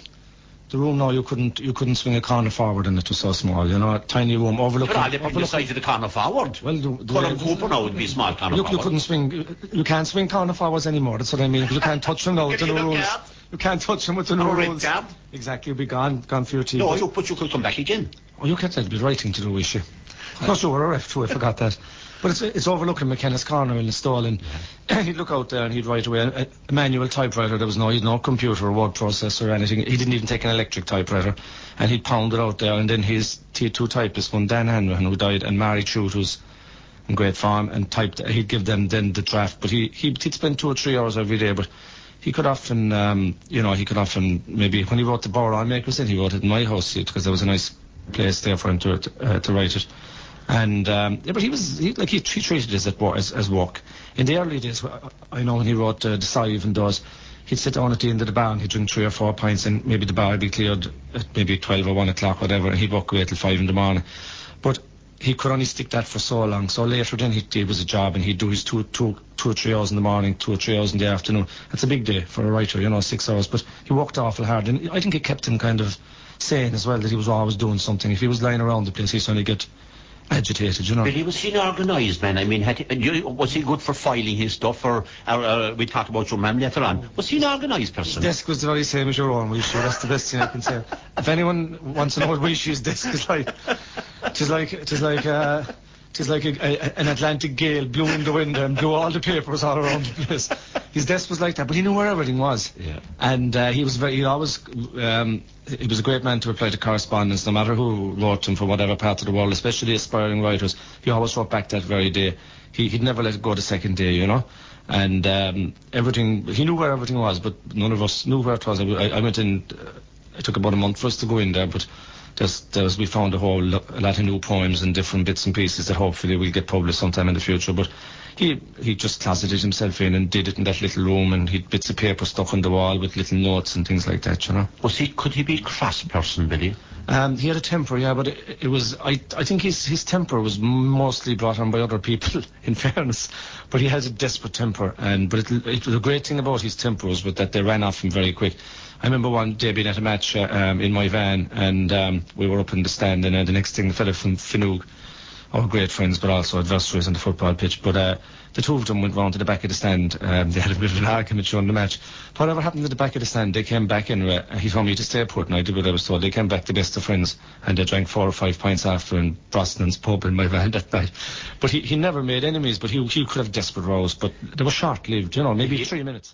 The room now, you couldn't you couldn't swing a corner forward in it, was so small, you know, a tiny room overlooking... But all depends on the size of the corner forward. Well, the... the Colin Cooper now would be small corner you, forward. You couldn't swing... You can't swing corner forwards anymore, that's what I mean. You can't touch them now with the new rules. Card? You can't touch them with the new no rules. Red card? Exactly, you'll be gone, gone for your team. No, you, but you could come back again. Oh, you can't, that'd be the right thing to do, is you? Of course you were a ref too, I forgot that. But it's it's overlooking McKenna's corner in the stall, and yeah. he'd look out there and he'd write away a, a manual typewriter. There was no, he'd no computer or word processor or anything. He didn't even take an electric typewriter, and he'd pound it out there. And then his T two typists, one Dan Hanrahan, who died, and Mary Chute, who's in great form, and typed. He'd give them then the draft, but he he'd, he'd spend two or three hours every day. But he could often, um, you know, he could often maybe when he wrote the Boron Makers, then he wrote it in my house because there was a nice place there for him to uh, to write it. And um, yeah, but he was he, like he, he treated it as, as as work. In the early days, I know when he wrote uh, the Sive and those, he'd sit down at the end of the bar and he'd drink three or four pints, and maybe the bar would be cleared at maybe twelve or one o'clock, whatever, and he'd walk away till five in the morning. But he could only stick that for so long. So later then he it was a job, and he'd do his two two two or three hours in the morning, two or three hours in the afternoon. That's a big day for a writer, you know, six hours. But he worked awful hard, and I think it kept him kind of sane as well, that he was always doing something. If he was lying around the place, he'd suddenly get agitated, you know. But he was he an organised man? I mean, had he, was he good for filing his stuff, or, or uh, we talked about your mum later on. Was he an organised person? His desk was the very same as your own, Wishy. That's the best thing I can say. If anyone wants to know what Wishy's desk is like, it is like it is like uh, it is like a, a, an Atlantic gale blew in the window and blew all the papers all around the place. His desk was like that, but he knew where everything was. Yeah. And uh, he was very. He always. Um, he was a great man to reply to correspondence, no matter who wrote him from whatever part of the world, especially aspiring writers. He always wrote back that very day. He, he'd never let it go the second day, you know. And um, everything. He knew where everything was, but none of us knew where it was. I, I went in. Uh, it took about a month for us to go in there, but. There's, there's, we found a whole lo- a lot of new poems and different bits and pieces that hopefully will get published sometime in the future. But he he just closeted himself in and did it in that little room, and he'd bits of paper stuck on the wall with little notes and things like that, you know. Was he? Could he be a cross person, Billy? Um, he had a temper, yeah, but it, it was I I think his his temper was mostly brought on by other people, in fairness. But he had a desperate temper, and but it, it was a great thing about his temper was that they ran off him very quick. I remember one day being at a match uh, um, in my van, and um, we were up in the stand, and uh, the next thing, the fella from Finnoog, our great friends, but also adversaries on the football pitch, but uh, the two of them went round to the back of the stand. Um, they had a bit of an argument during the match. Whatever happened at the back of the stand, they came back in. Uh, he told me to stay put, and I did what I was told. They came back the best of friends, and they drank four or five pints after in Brosnan's pub in my van that night. But he, he never made enemies, but he, he could have desperate rows, but they were short-lived, you know, maybe he, three minutes.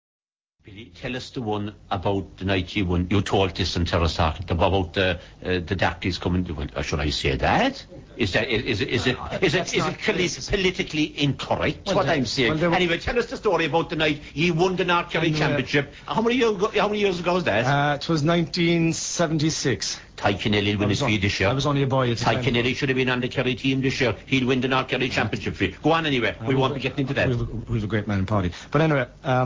Billy, tell us the one about the night you won. You told this in Terrasart about the uh, the doctors coming to. Well, should I say that? Is that is it is it is it is it polit- politically incorrect? Well, what I'm saying. Well, anyway, tell us the story about the night you won the North Kerry Championship. How many years ago, how many years ago was that? Uh, it was nineteen seventy-six. Ty Kennelly will win his fee this year. I was only a boy at the Ty time. Kennelly should have been on the Kerry team this year. He'll win the North Kerry Championship fee. Go on anyway. Uh, we won't be getting into that. We have a, we have a great man in party. But anyway. Um,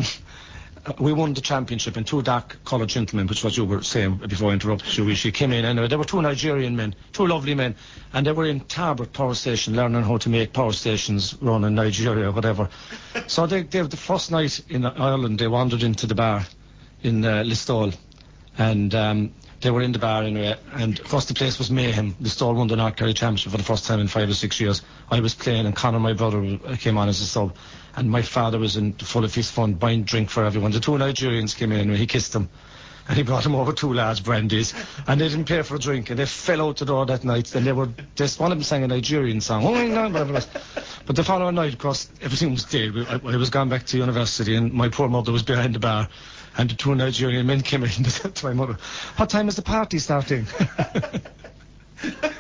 We won the championship, and two dark coloured gentlemen, which was you were saying before I interrupted you, she came in, and there were two Nigerian men, two lovely men, and they were in Tarbert Power Station learning how to make power stations run in Nigeria or whatever. So they, they the first night in Ireland, they wandered into the bar in uh, Listowel, and um, they were in the bar anyway, and of course the place was mayhem. Listowel won the North Kerry Championship for the first time in five or six years. I was playing, and Conor, my brother, came on as a sub. And my father was in full of his fun, buying drink for everyone. The two Nigerians came in and he kissed them. And he brought them over two large brandies. And they didn't pay for a drink. And they fell out the door that night. And they were, just one of them sang a Nigerian song. Oh, no, whatever it was. But the following night, of course, everything was dead. I, I was gone back to university, and my poor mother was behind the bar. And the two Nigerian men came in and said to my mother, "What time is the party starting?"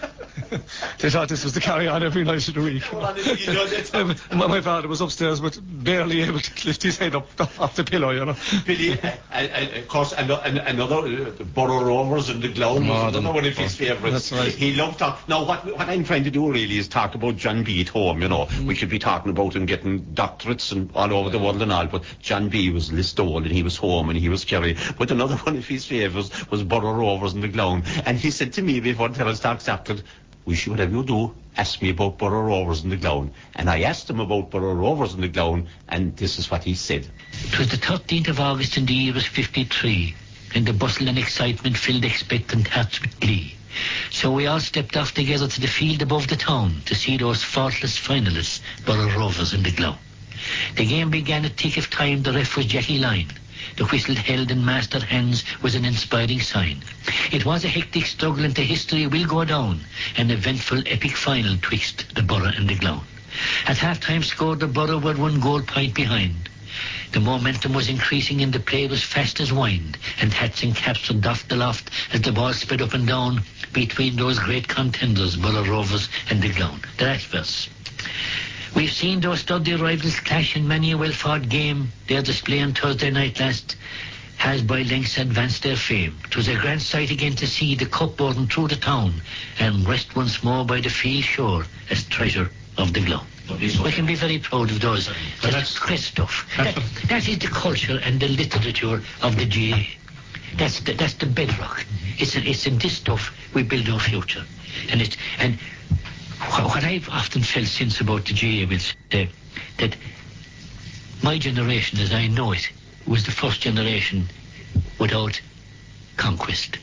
They thought this was the carry-on every night of the week. Well, you know, that's how- my, my father was upstairs, but barely able to lift his head up off the pillow, you know. Billy, uh, uh, of course, another, another uh, the Borough Rovers and the Glown was Oh, another one of his oh, favourites. that's right. He loved talk. Now, what what I'm trying to do really is talk about John B at home. You know, Mm. we could be talking about him getting doctorates and all over the world and all, but John B was Listowel and he was home and he was Kerry. But another one of his favourites was Borough Rovers and the Glown. And he said to me before Terence Talk started, "We should, whatever you do, ask me about Borough Rovers and the Glown." And I asked him about Borough Rovers and the Glown, and this is what he said. It was the thirteenth of August and the year was fifty-three, and the bustle and excitement filled expectant hearts with glee. So we all stepped off together to the field above the town to see those faultless finalists, Borough Rovers and the Glown. The game began at tick of time. The ref was Jackie Lyne. The whistle held in master hands was an inspiring sign. It was a hectic struggle, and the history will go down, an eventful epic final twixt the Borough and the Glown. At half-time score, the Borough were one goal point behind. The momentum was increasing and the play was fast as wind, and hats and caps were doffed aloft as the ball sped up and down between those great contenders, Borough Rovers and the Glown. The last verse. We've seen those sturdy rivals clash in many a well-fought game. Their display on Thursday night last has by lengths advanced their fame. 'Twas a grand sight again to see the cup borne through the town and rest once more by the field shore as treasure of the Glown. We can be very proud of those. That's, that's great stuff. That, that is the culture and the literature of the G A. That's the, that's the bedrock. It's a, it's in this stuff we build our future. And it's and what, what I've often felt since about the G A is uh, that my generation, as I know it, was the first generation without conquest.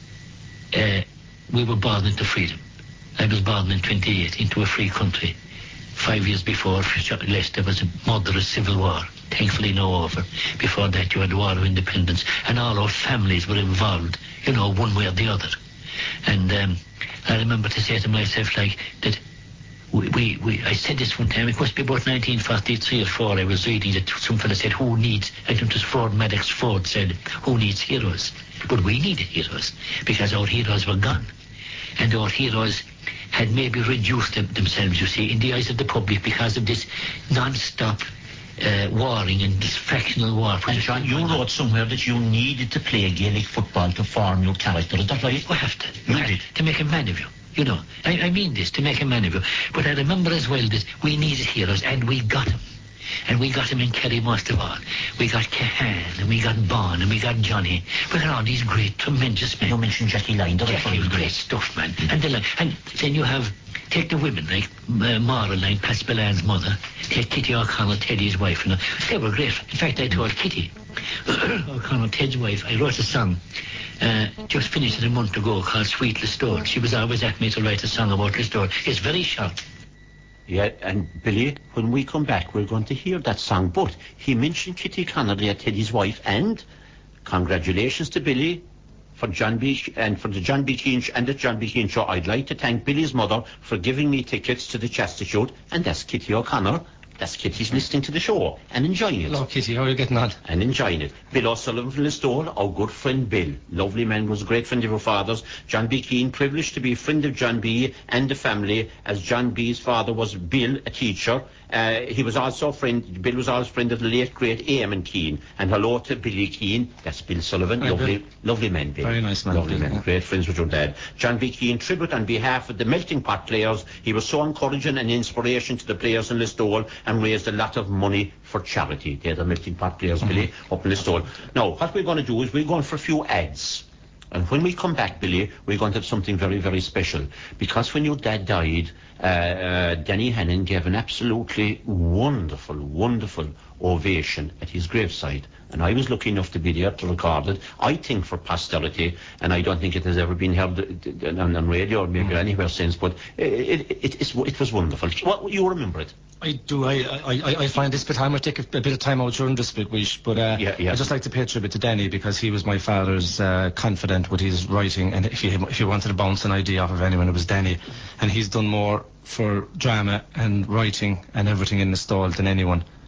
Uh, we were born into freedom. I was born in twenty-eight into a free country. Five years before, less there was a murderous civil war. Thankfully now over. Before that you had the War of Independence, and all our families were involved, you know, one way or the other. And um, I remember to say to myself, like, that we, we, we, I said this one time, it must be about nineteen forty-three or four, I was reading that some fella said, who needs, I think it was Ford Maddox Ford said, who needs heroes? But we needed heroes, because our heroes were gone. And our heroes had maybe reduced them, themselves, you see, in the eyes of the public because of this non-stop uh, warring and this factional war. And John, you wrote somewhere that you needed to play Gaelic football to form your character. Is that right? We have to. You We have did. to make a man of you. You know, I, I mean this, to make a man of you. But I remember as well that we needed heroes, and we got them. And we got him in Kerry most of all. We got Cahan, and we got Bon, and we got Johnny. We got all these great, tremendous men. You mentioned Jackie Lyne. That Jackie was was great stuff, man. And, the, and then you have, take the women, like uh, Mara Lyne, Pat Spillane's mother. Take Kitty O'Connell, Teddy's wife. You know, they were great. In fact, I told Kitty O'Connell, Ted's wife, I wrote a song. Uh, just finished it a month ago called Sweet Listowel. She was always at me to write a song about Listowel. It's very short. Yeah, and Billy, when we come back, we're going to hear that song. But he mentioned Kitty Connolly at Teddy's wife, and congratulations to Billy for John B. and for the John B. Keane and the John B. Keane show. I'd like to thank Billy's mother for giving me tickets to the Chester show, and that's Kitty O'Connor. That's Kitty's listening to the show and enjoying it. Hello, Kitty. How are you getting on? And enjoying it. Bill O'Sullivan from Listowel, our good friend Bill. Lovely man, was a great friend of our father's. John B. Keane, privileged to be a friend of John B. and the family, as John B.'s father was Bill, a teacher. Uh, he was also a friend, Bill was also a friend of the late great Eamon Keane. And hello to Billy Keane, that's Bill Sullivan. Hi, lovely, Bill. lovely man, Bill. Very nice man, Lovely Bill, man, yeah. great friends with your dad. John B. Keane, tribute on behalf of the Melting Pot players. He was so encouraging and inspiration to the players in Listowel and raised a lot of money for charity. They're the Melting Pot players, Mm-hmm. Billy, up in Listowel. Now, what we're going to do is we're going for a few ads. And when we come back, Billy, we're going to have something very, very special. Because when your dad died, uh, uh, Danny Hannon gave an absolutely wonderful, wonderful ovation at his graveside. And I was lucky enough to be there to record it, I think for posterity, and I don't think it has ever been held uh, on, on radio or maybe anywhere since, but it, it, it, it's, it was wonderful. What, you remember it? I do. I, I, I find this bit time I take a, a bit of time out during this bit week, but uh, Yeah, yeah. I just like to pay tribute to Danny because he was my father's uh, confidant with his writing, and if he if he wanted to bounce an idea off of anyone, it was Danny, and he's done more for drama and writing and everything in the stall than anyone.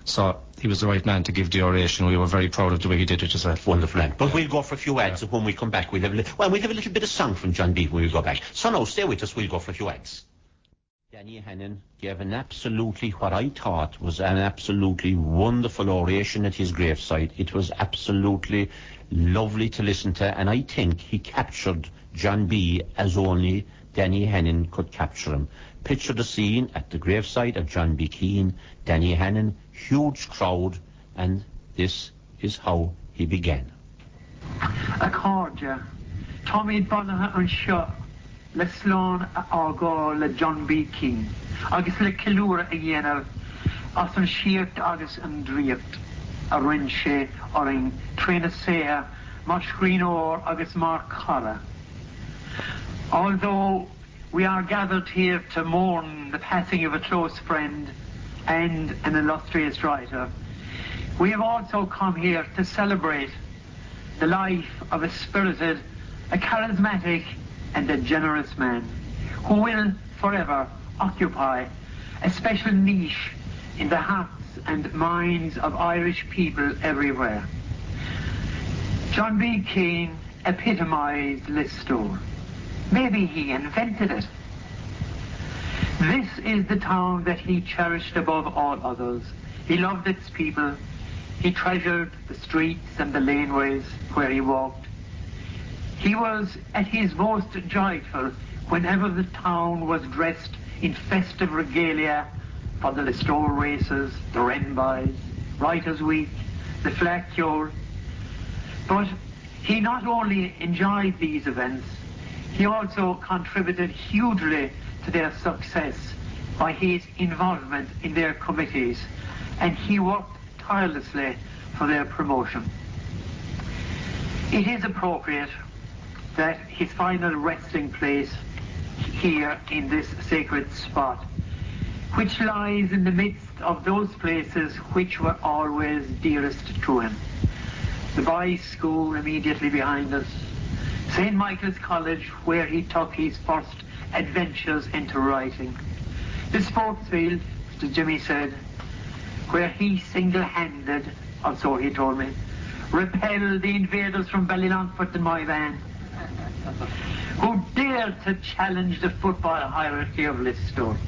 So he was the right man to give the oration. We were very proud of the way he did it yourself. Wonderful, man. But we'll go for a few ads, and when we come back, we'll have a li- well, we'll have a little bit of song from John B when we go back. So now, stay with us. We'll go for a few ads. Danny Hannon gave an absolutely, what I thought was an absolutely wonderful oration at his graveside. It was absolutely lovely to listen to, and I think he captured John B as only Danny Hannon could capture him. Picture the scene at the graveside of John B. Keane, Danny Hannon, huge crowd, and this is how he began. A cordia, Tommy Bonner and Shaw. Le Slán ágá le John B. Keane, agus le Kilúra a dhéanamh, as an siart agus an dríocht, a rinn sé ar ein tréna séa, mar scrín ór agus mar cara. Although we are gathered here to mourn the passing of a close friend and an illustrious writer, we have also come here to celebrate the life of a spirited, a charismatic, and a generous man who will forever occupy a special niche in the hearts and minds of Irish people everywhere. John B. Keane epitomized Listowel. Maybe he invented it. This is the town that he cherished above all others. He loved its people. He treasured the streets and the laneways where he walked. He was at his most joyful whenever the town was dressed in festive regalia for the Listowel races, the Renbys, Writers' Week, the Flacciole. But he not only enjoyed these events, he also contributed hugely to their success by his involvement in their committees, and he worked tirelessly for their promotion. It is appropriate that his final resting place here in this sacred spot, which lies in the midst of those places which were always dearest to him. The boys' school immediately behind us, Saint Michael's College, where he took his first adventures into writing, the sports field, as Jimmy said, where he single-handed, or so he told me, repelled the invaders from Ballylongford and Moyvan, who dared to challenge the football hierarchy of Listowel.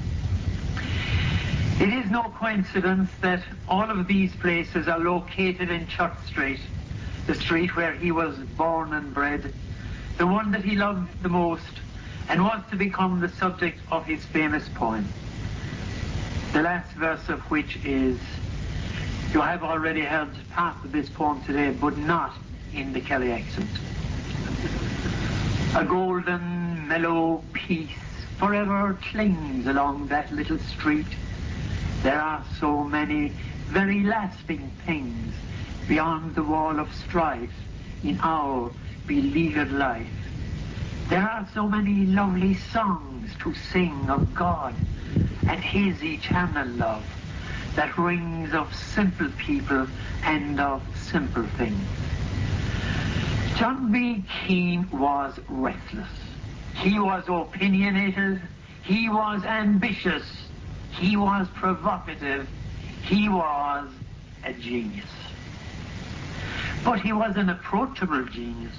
It is no coincidence that all of these places are located in Church Street, the street where he was born and bred, the one that he loved the most, and was to become the subject of his famous poem, the last verse of which is, you have already heard part of this poem today, but not in the Kerry accent. A golden, mellow peace forever clings along that little street. There are so many very lasting things beyond the wall of strife in our beleaguered life. There are so many lovely songs to sing of God and his eternal love that rings of simple people and of simple things. John B. Keane was restless. He was opinionated. He was ambitious. He was provocative. He was a genius. But he was an approachable genius.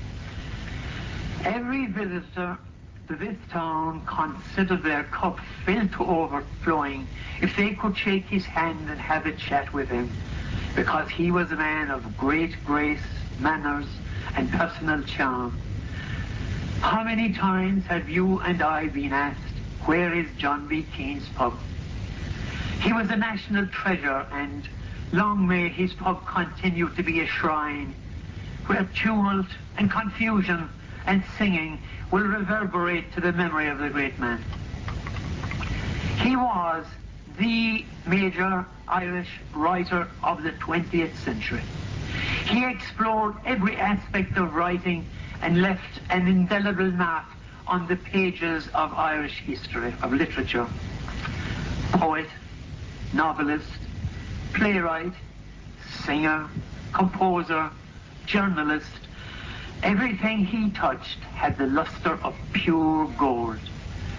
Every visitor to this town considered their cup filled to overflowing if they could shake his hand and have a chat with him, because he was a man of great grace, manners, and personal charm. How many times have you and I been asked, where is John B. Keane's pub? He was a national treasure, and long may his pub continue to be a shrine where tumult and confusion and singing will reverberate to the memory of the great man. He was the major Irish writer of the twentieth century. He explored every aspect of writing and left an indelible mark on the pages of Irish history, of literature. Poet, novelist, playwright, singer, composer, journalist, everything he touched had the luster of pure gold.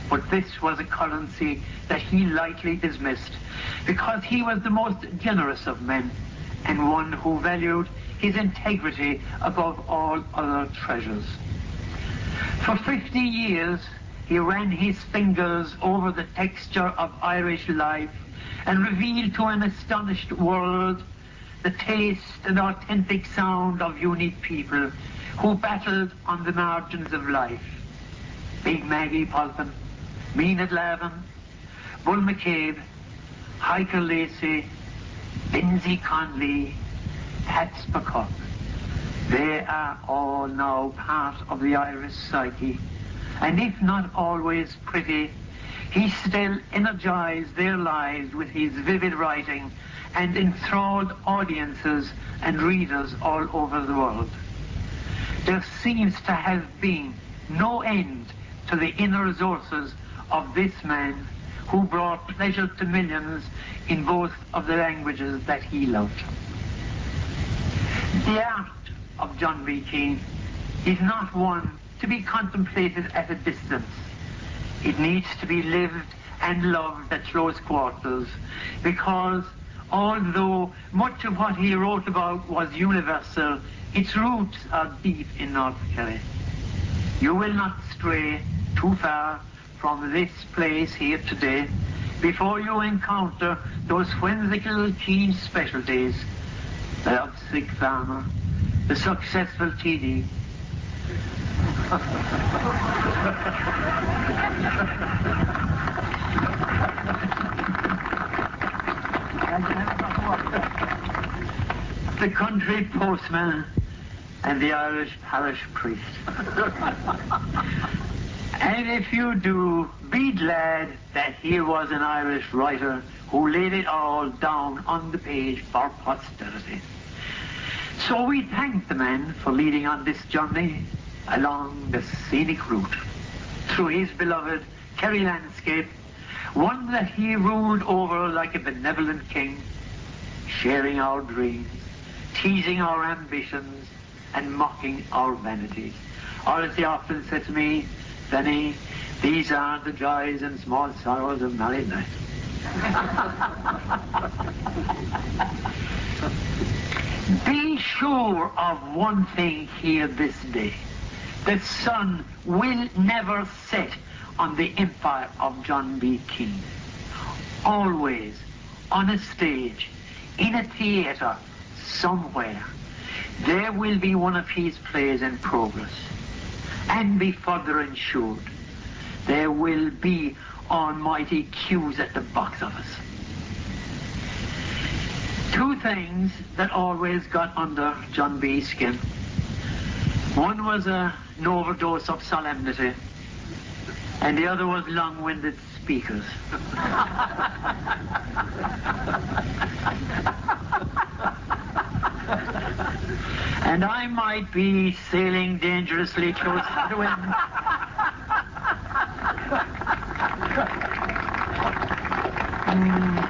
But this was a currency that he lightly dismissed, because he was the most generous of men, and one who valued his integrity above all other treasures. For fifty years, he ran his fingers over the texture of Irish life and revealed to an astonished world the taste and authentic sound of unique people who battled on the margins of life. Big Maggie Pulpin, Meenat Lavin, Bull McCabe, Hiker Lacey, Lindsay Conley, Pat Spurcock. They are all now part of the Irish psyche, and if not always pretty, he still energized their lives with his vivid writing and enthralled audiences and readers all over the world. There seems to have been no end to the inner resources of this man, who brought pleasure to millions in both of the languages that he loved. The art of John B. Keane is not one to be contemplated at a distance. It needs to be lived and loved at close quarters, because although much of what he wrote about was universal, its roots are deep in North Kerry. You will not stray too far from this place here today before you encounter those whimsical Keane specialties: the lovesick farmer, the successful T D. The country postman and the Irish parish priest. And if you do, be glad that here was an Irish writer who laid it all down on the page for posterity. So we thank the man for leading on this journey along the scenic route through his beloved Kerry landscape, one that he ruled over like a benevolent king, sharing our dreams, teasing our ambitions, and mocking our vanities. Or as he often said to me, Benny, these are the joys and small sorrows of married life. Be sure of one thing here this day. The sun will never set on the empire of John B. Keane. Always on a stage, in a theatre, somewhere, there will be one of his plays in progress. And be further ensured, there will be almighty queues at the box office. Two things that always got under John B.'s skin. One was a, an overdose of solemnity, and the other was long-winded speakers. And I might be sailing dangerously close to the wind. mm.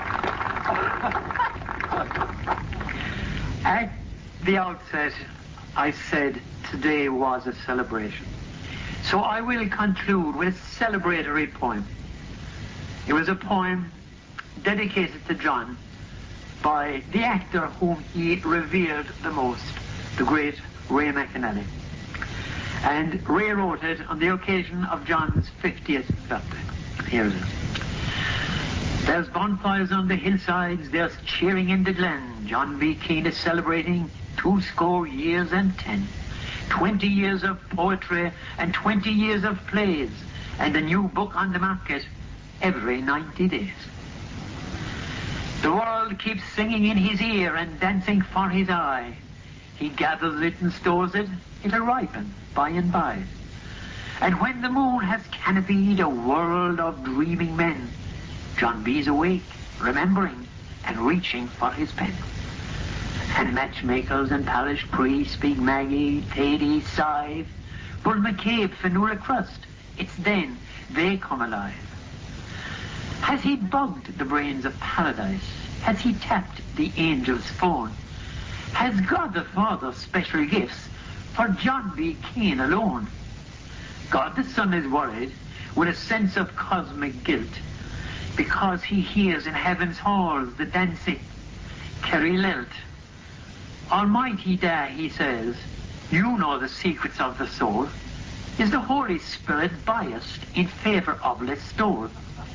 At the outset, I said today was a celebration. So I will conclude with a celebratory poem. It was a poem dedicated to John by the actor whom he revered the most, the great Ray McAnally. And Ray wrote it on the occasion of John's fiftieth birthday. Here it is. There's bonfires on the hillsides, there's cheering in the glen. John B. Keane is celebrating two score years and ten. Twenty years of poetry and twenty years of plays, and a new book on the market every ninety days. The world keeps singing in his ear and dancing for his eye. He gathers it and stores it, it'll ripen by and by. And when the moon has canopied a world of dreaming men, John B's awake, remembering, and reaching for his pen. And matchmakers and parish priests, Big Maggie, Thady, Sive, Bull McCabe, Fionnuala Crust, it's then they come alive. Has he bugged the brains of paradise? Has he tapped the angel's phone? Has God the Father special gifts for John B. Keane alone? God the Son is worried with a sense of cosmic guilt, because he hears in heaven's halls the dancing Kerry lilt. Almighty Da, he says, you know the secrets of the soul. Is the Holy Spirit biased in favour of Listowel?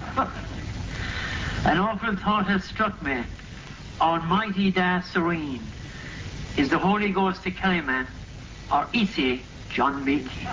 An awful thought has struck me. Almighty Da serene. Is the Holy Ghost a Kerryman, or is he John B. Keane?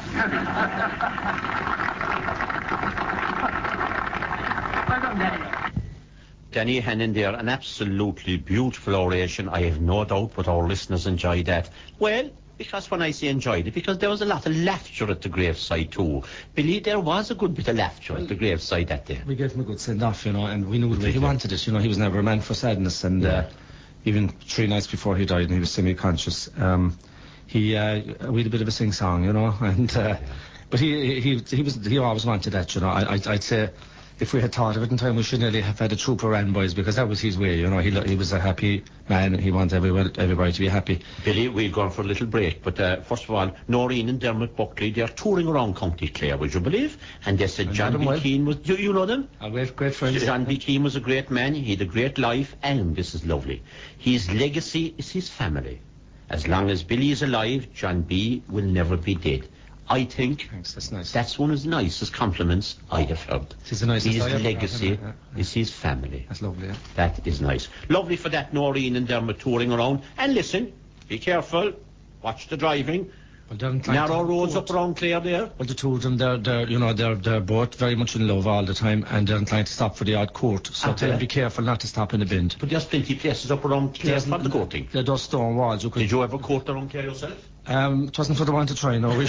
Welcome, Danny. Danny Hannon there, an absolutely beautiful oration. I have no doubt but our listeners enjoyed that. Well, because when I say enjoyed it, because there was a lot of laughter at the graveside too. Billy, there was a good bit of laughter at the graveside that day. We gave him a good send-off, you know, and we knew the way he wanted it. You know, he was never a man for sadness, and yeah. uh, even three nights before he died, and he was semi-conscious, um, he, uh, we had a bit of a sing-song, you know, and, uh, but he, he, he was, he always wanted that, you know. I, I, I'd say, if we had thought of it in time, we should nearly have had a troop around, boys, because that was his way, you know. He he was a happy man, and he wanted everybody, everybody to be happy. Billy, we've gone for a little break, but uh, first of all, Noreen and Dermot Buckley, they're touring around County Clare, would you believe? And they said John B. Well. Keane was... Do you know them? Our great, great friends. John B. Keane was a great man. He had a great life, and this is lovely. His legacy is his family. As long as Billy is alive, John B. will never be dead. I think Thanks, that's nice. That's one of the nicest compliments I have heard. It's the nicest his I ever legacy heard, yeah, yeah. is his family. That's lovely, yeah. That is nice. Lovely for that, Noreen and Dermot touring around. And listen, be careful. Watch the driving. Well, narrow roads up around Clare there. Well, the two of them, they're, they're, you know, they're, they're both very much in love all the time, and they're inclined to stop for the odd court. So Okay. they'll be careful not to stop in a bend. But there's plenty of places up around Clare for the courting. They're those stone walls. You could, Did you ever court around Clare yourself? Um, it wasn't for the one to try, no. We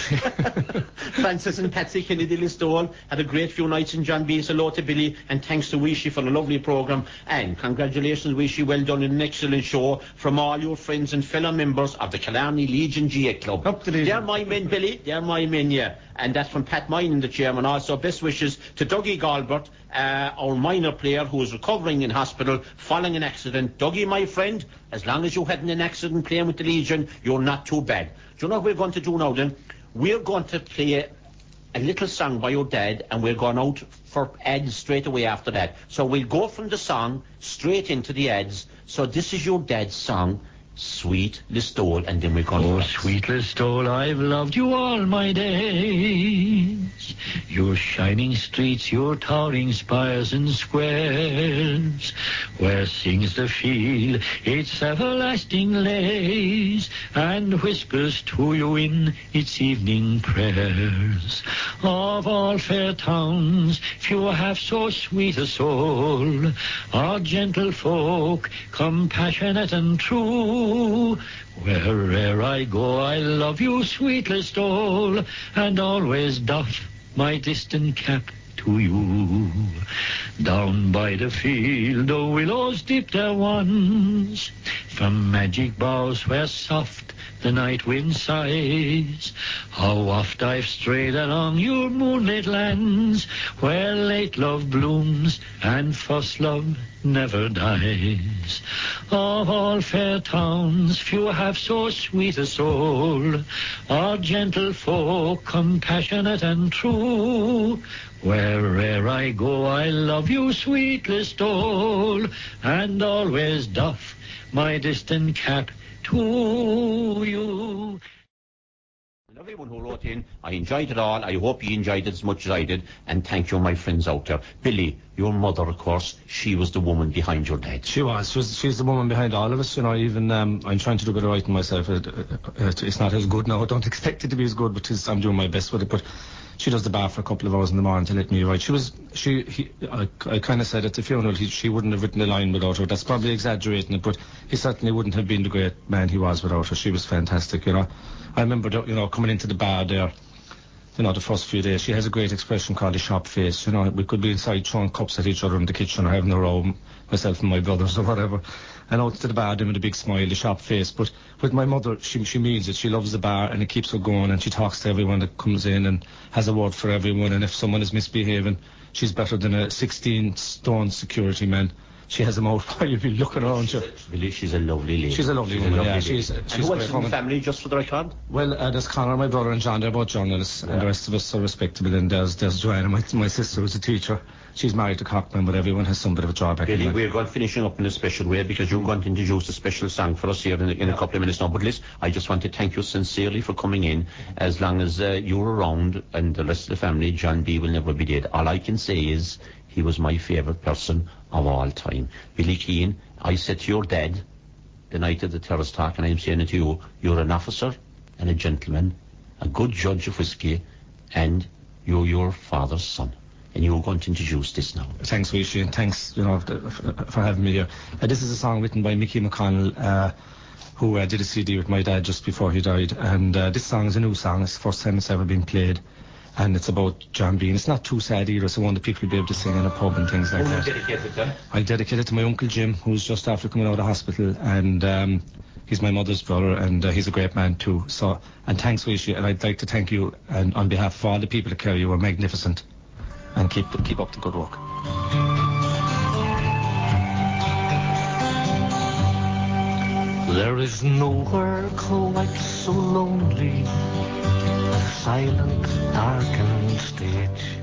Francis and Patsy Kennedy Listowel had a great few nights in John B's. Hello to Billy, and thanks to Weeshy for the lovely programme. And congratulations, Weeshy, well done in an excellent show from all your friends and fellow members of the Killarney Legion G A Club. Up to Legion. They're my men, Billy. They're my men, yeah. And that's from Pat Mine, the chairman. Also, best wishes to Dougie Galbert, uh, our minor player who is recovering in hospital following an accident. Dougie, my friend, as long as you hadn't an accident playing with the Legion, you're not too bad. Do you know what we're going to do now then? We're going to play a little song by your dad, and we're going out for ads straight away after that. So we'll go from the song straight into the ads. So this is your dad's song, Sweet Listowel, and then we're going Oh, to... sweet Listowel, I've loved you all my days. Your shining streets, your towering spires and squares, where sings the field its everlasting lays, and whispers to you in its evening prayers. Of all fair towns, few have so sweet a soul, our gentle folk, compassionate and true. Where'er I go, I love you, sweet Listowel, and always doff my distant cap to you. Down by the field, the willows dip their wands from magic boughs where soft the night wind sighs. How oft I've strayed along your moonlit lands, where late love blooms and first love never dies. Of all fair towns, few have so sweet a soul, our gentle folk, compassionate and true. Where'er I go, I love you, sweet Listowel, and always doff my distant cap to you. And everyone who wrote in, I enjoyed it all. I hope you enjoyed it as much as I did. And thank you, my friends out there. Billy, your mother, of course, she was the woman behind your dad. She was. She was she's the woman behind all of us. You know, even um, I'm trying to do a bit of writing myself. It, it, it's not as good now. I don't expect it to be as good, but it's, I'm doing my best with it. But she does the bar for a couple of hours in the morning to let me write. She was, she, he, I, I kind of said at the funeral he, she wouldn't have written a line without her. That's probably exaggerating it, but he certainly wouldn't have been the great man he was without her. She was fantastic, you know. I remember, you know, coming into the bar there, you know, the first few days. She has a great expression called a shop face. You know, we could be inside throwing cups at each other in the kitchen or having a row, myself and my brothers or whatever. And out to the bar, them with a big smile, the shop face. But with my mother, she she means it. She loves the bar and it keeps her going, and she talks to everyone that comes in and has a word for everyone. And if someone is misbehaving, she's better than a sixteen stone security man. she has a mouth while you'll be looking around you. Really, she's a lovely lady. She's a lovely she's woman, a lovely yeah. lady. She's, and she's who a else great is in the woman. family, just for the record? Well, uh, there's Conor, my brother, and John. They're both journalists, Yeah. and the rest of us are respectable. And there's, there's Joanna, my, my sister, who's a teacher. She's married to Cockman, but everyone has some bit of a drawback. Billy, we're going finishing up in a special way because you're going to introduce a special song for us here in, in a couple of minutes now. But Liz, I just want to thank you sincerely for coming in. As long as uh, you're around and the rest of the family, John B will never be dead. All I can say is he was my favourite person of all time. Billy Keane, I said to your dad the night of the terrace talk, and I'm saying it to you, you're an officer and a gentleman, a good judge of whiskey, and you're your father's son. And you're going to introduce this now. Thanks, Wishy, and thanks, you know, for, for having me here. Uh, this is a song written by Mickey McConnell, uh, who uh, did a C D with my dad just before he died. And uh, this song is a new song. It's the first time it's ever been played. And it's about John B. And it's not too sad either. It's one that people will be able to sing in a pub and things like Who that. you dedicated to? I dedicate it to my Uncle Jim, who's just after coming out of hospital. And um, he's my mother's brother, and uh, he's a great man too. So, and thanks, Wishy. And I'd like to thank you, and on behalf of all the people at Kerry, you were magnificent. And keep keep up the good work. There is nowhere quite so lonely, a silent, darkened stage.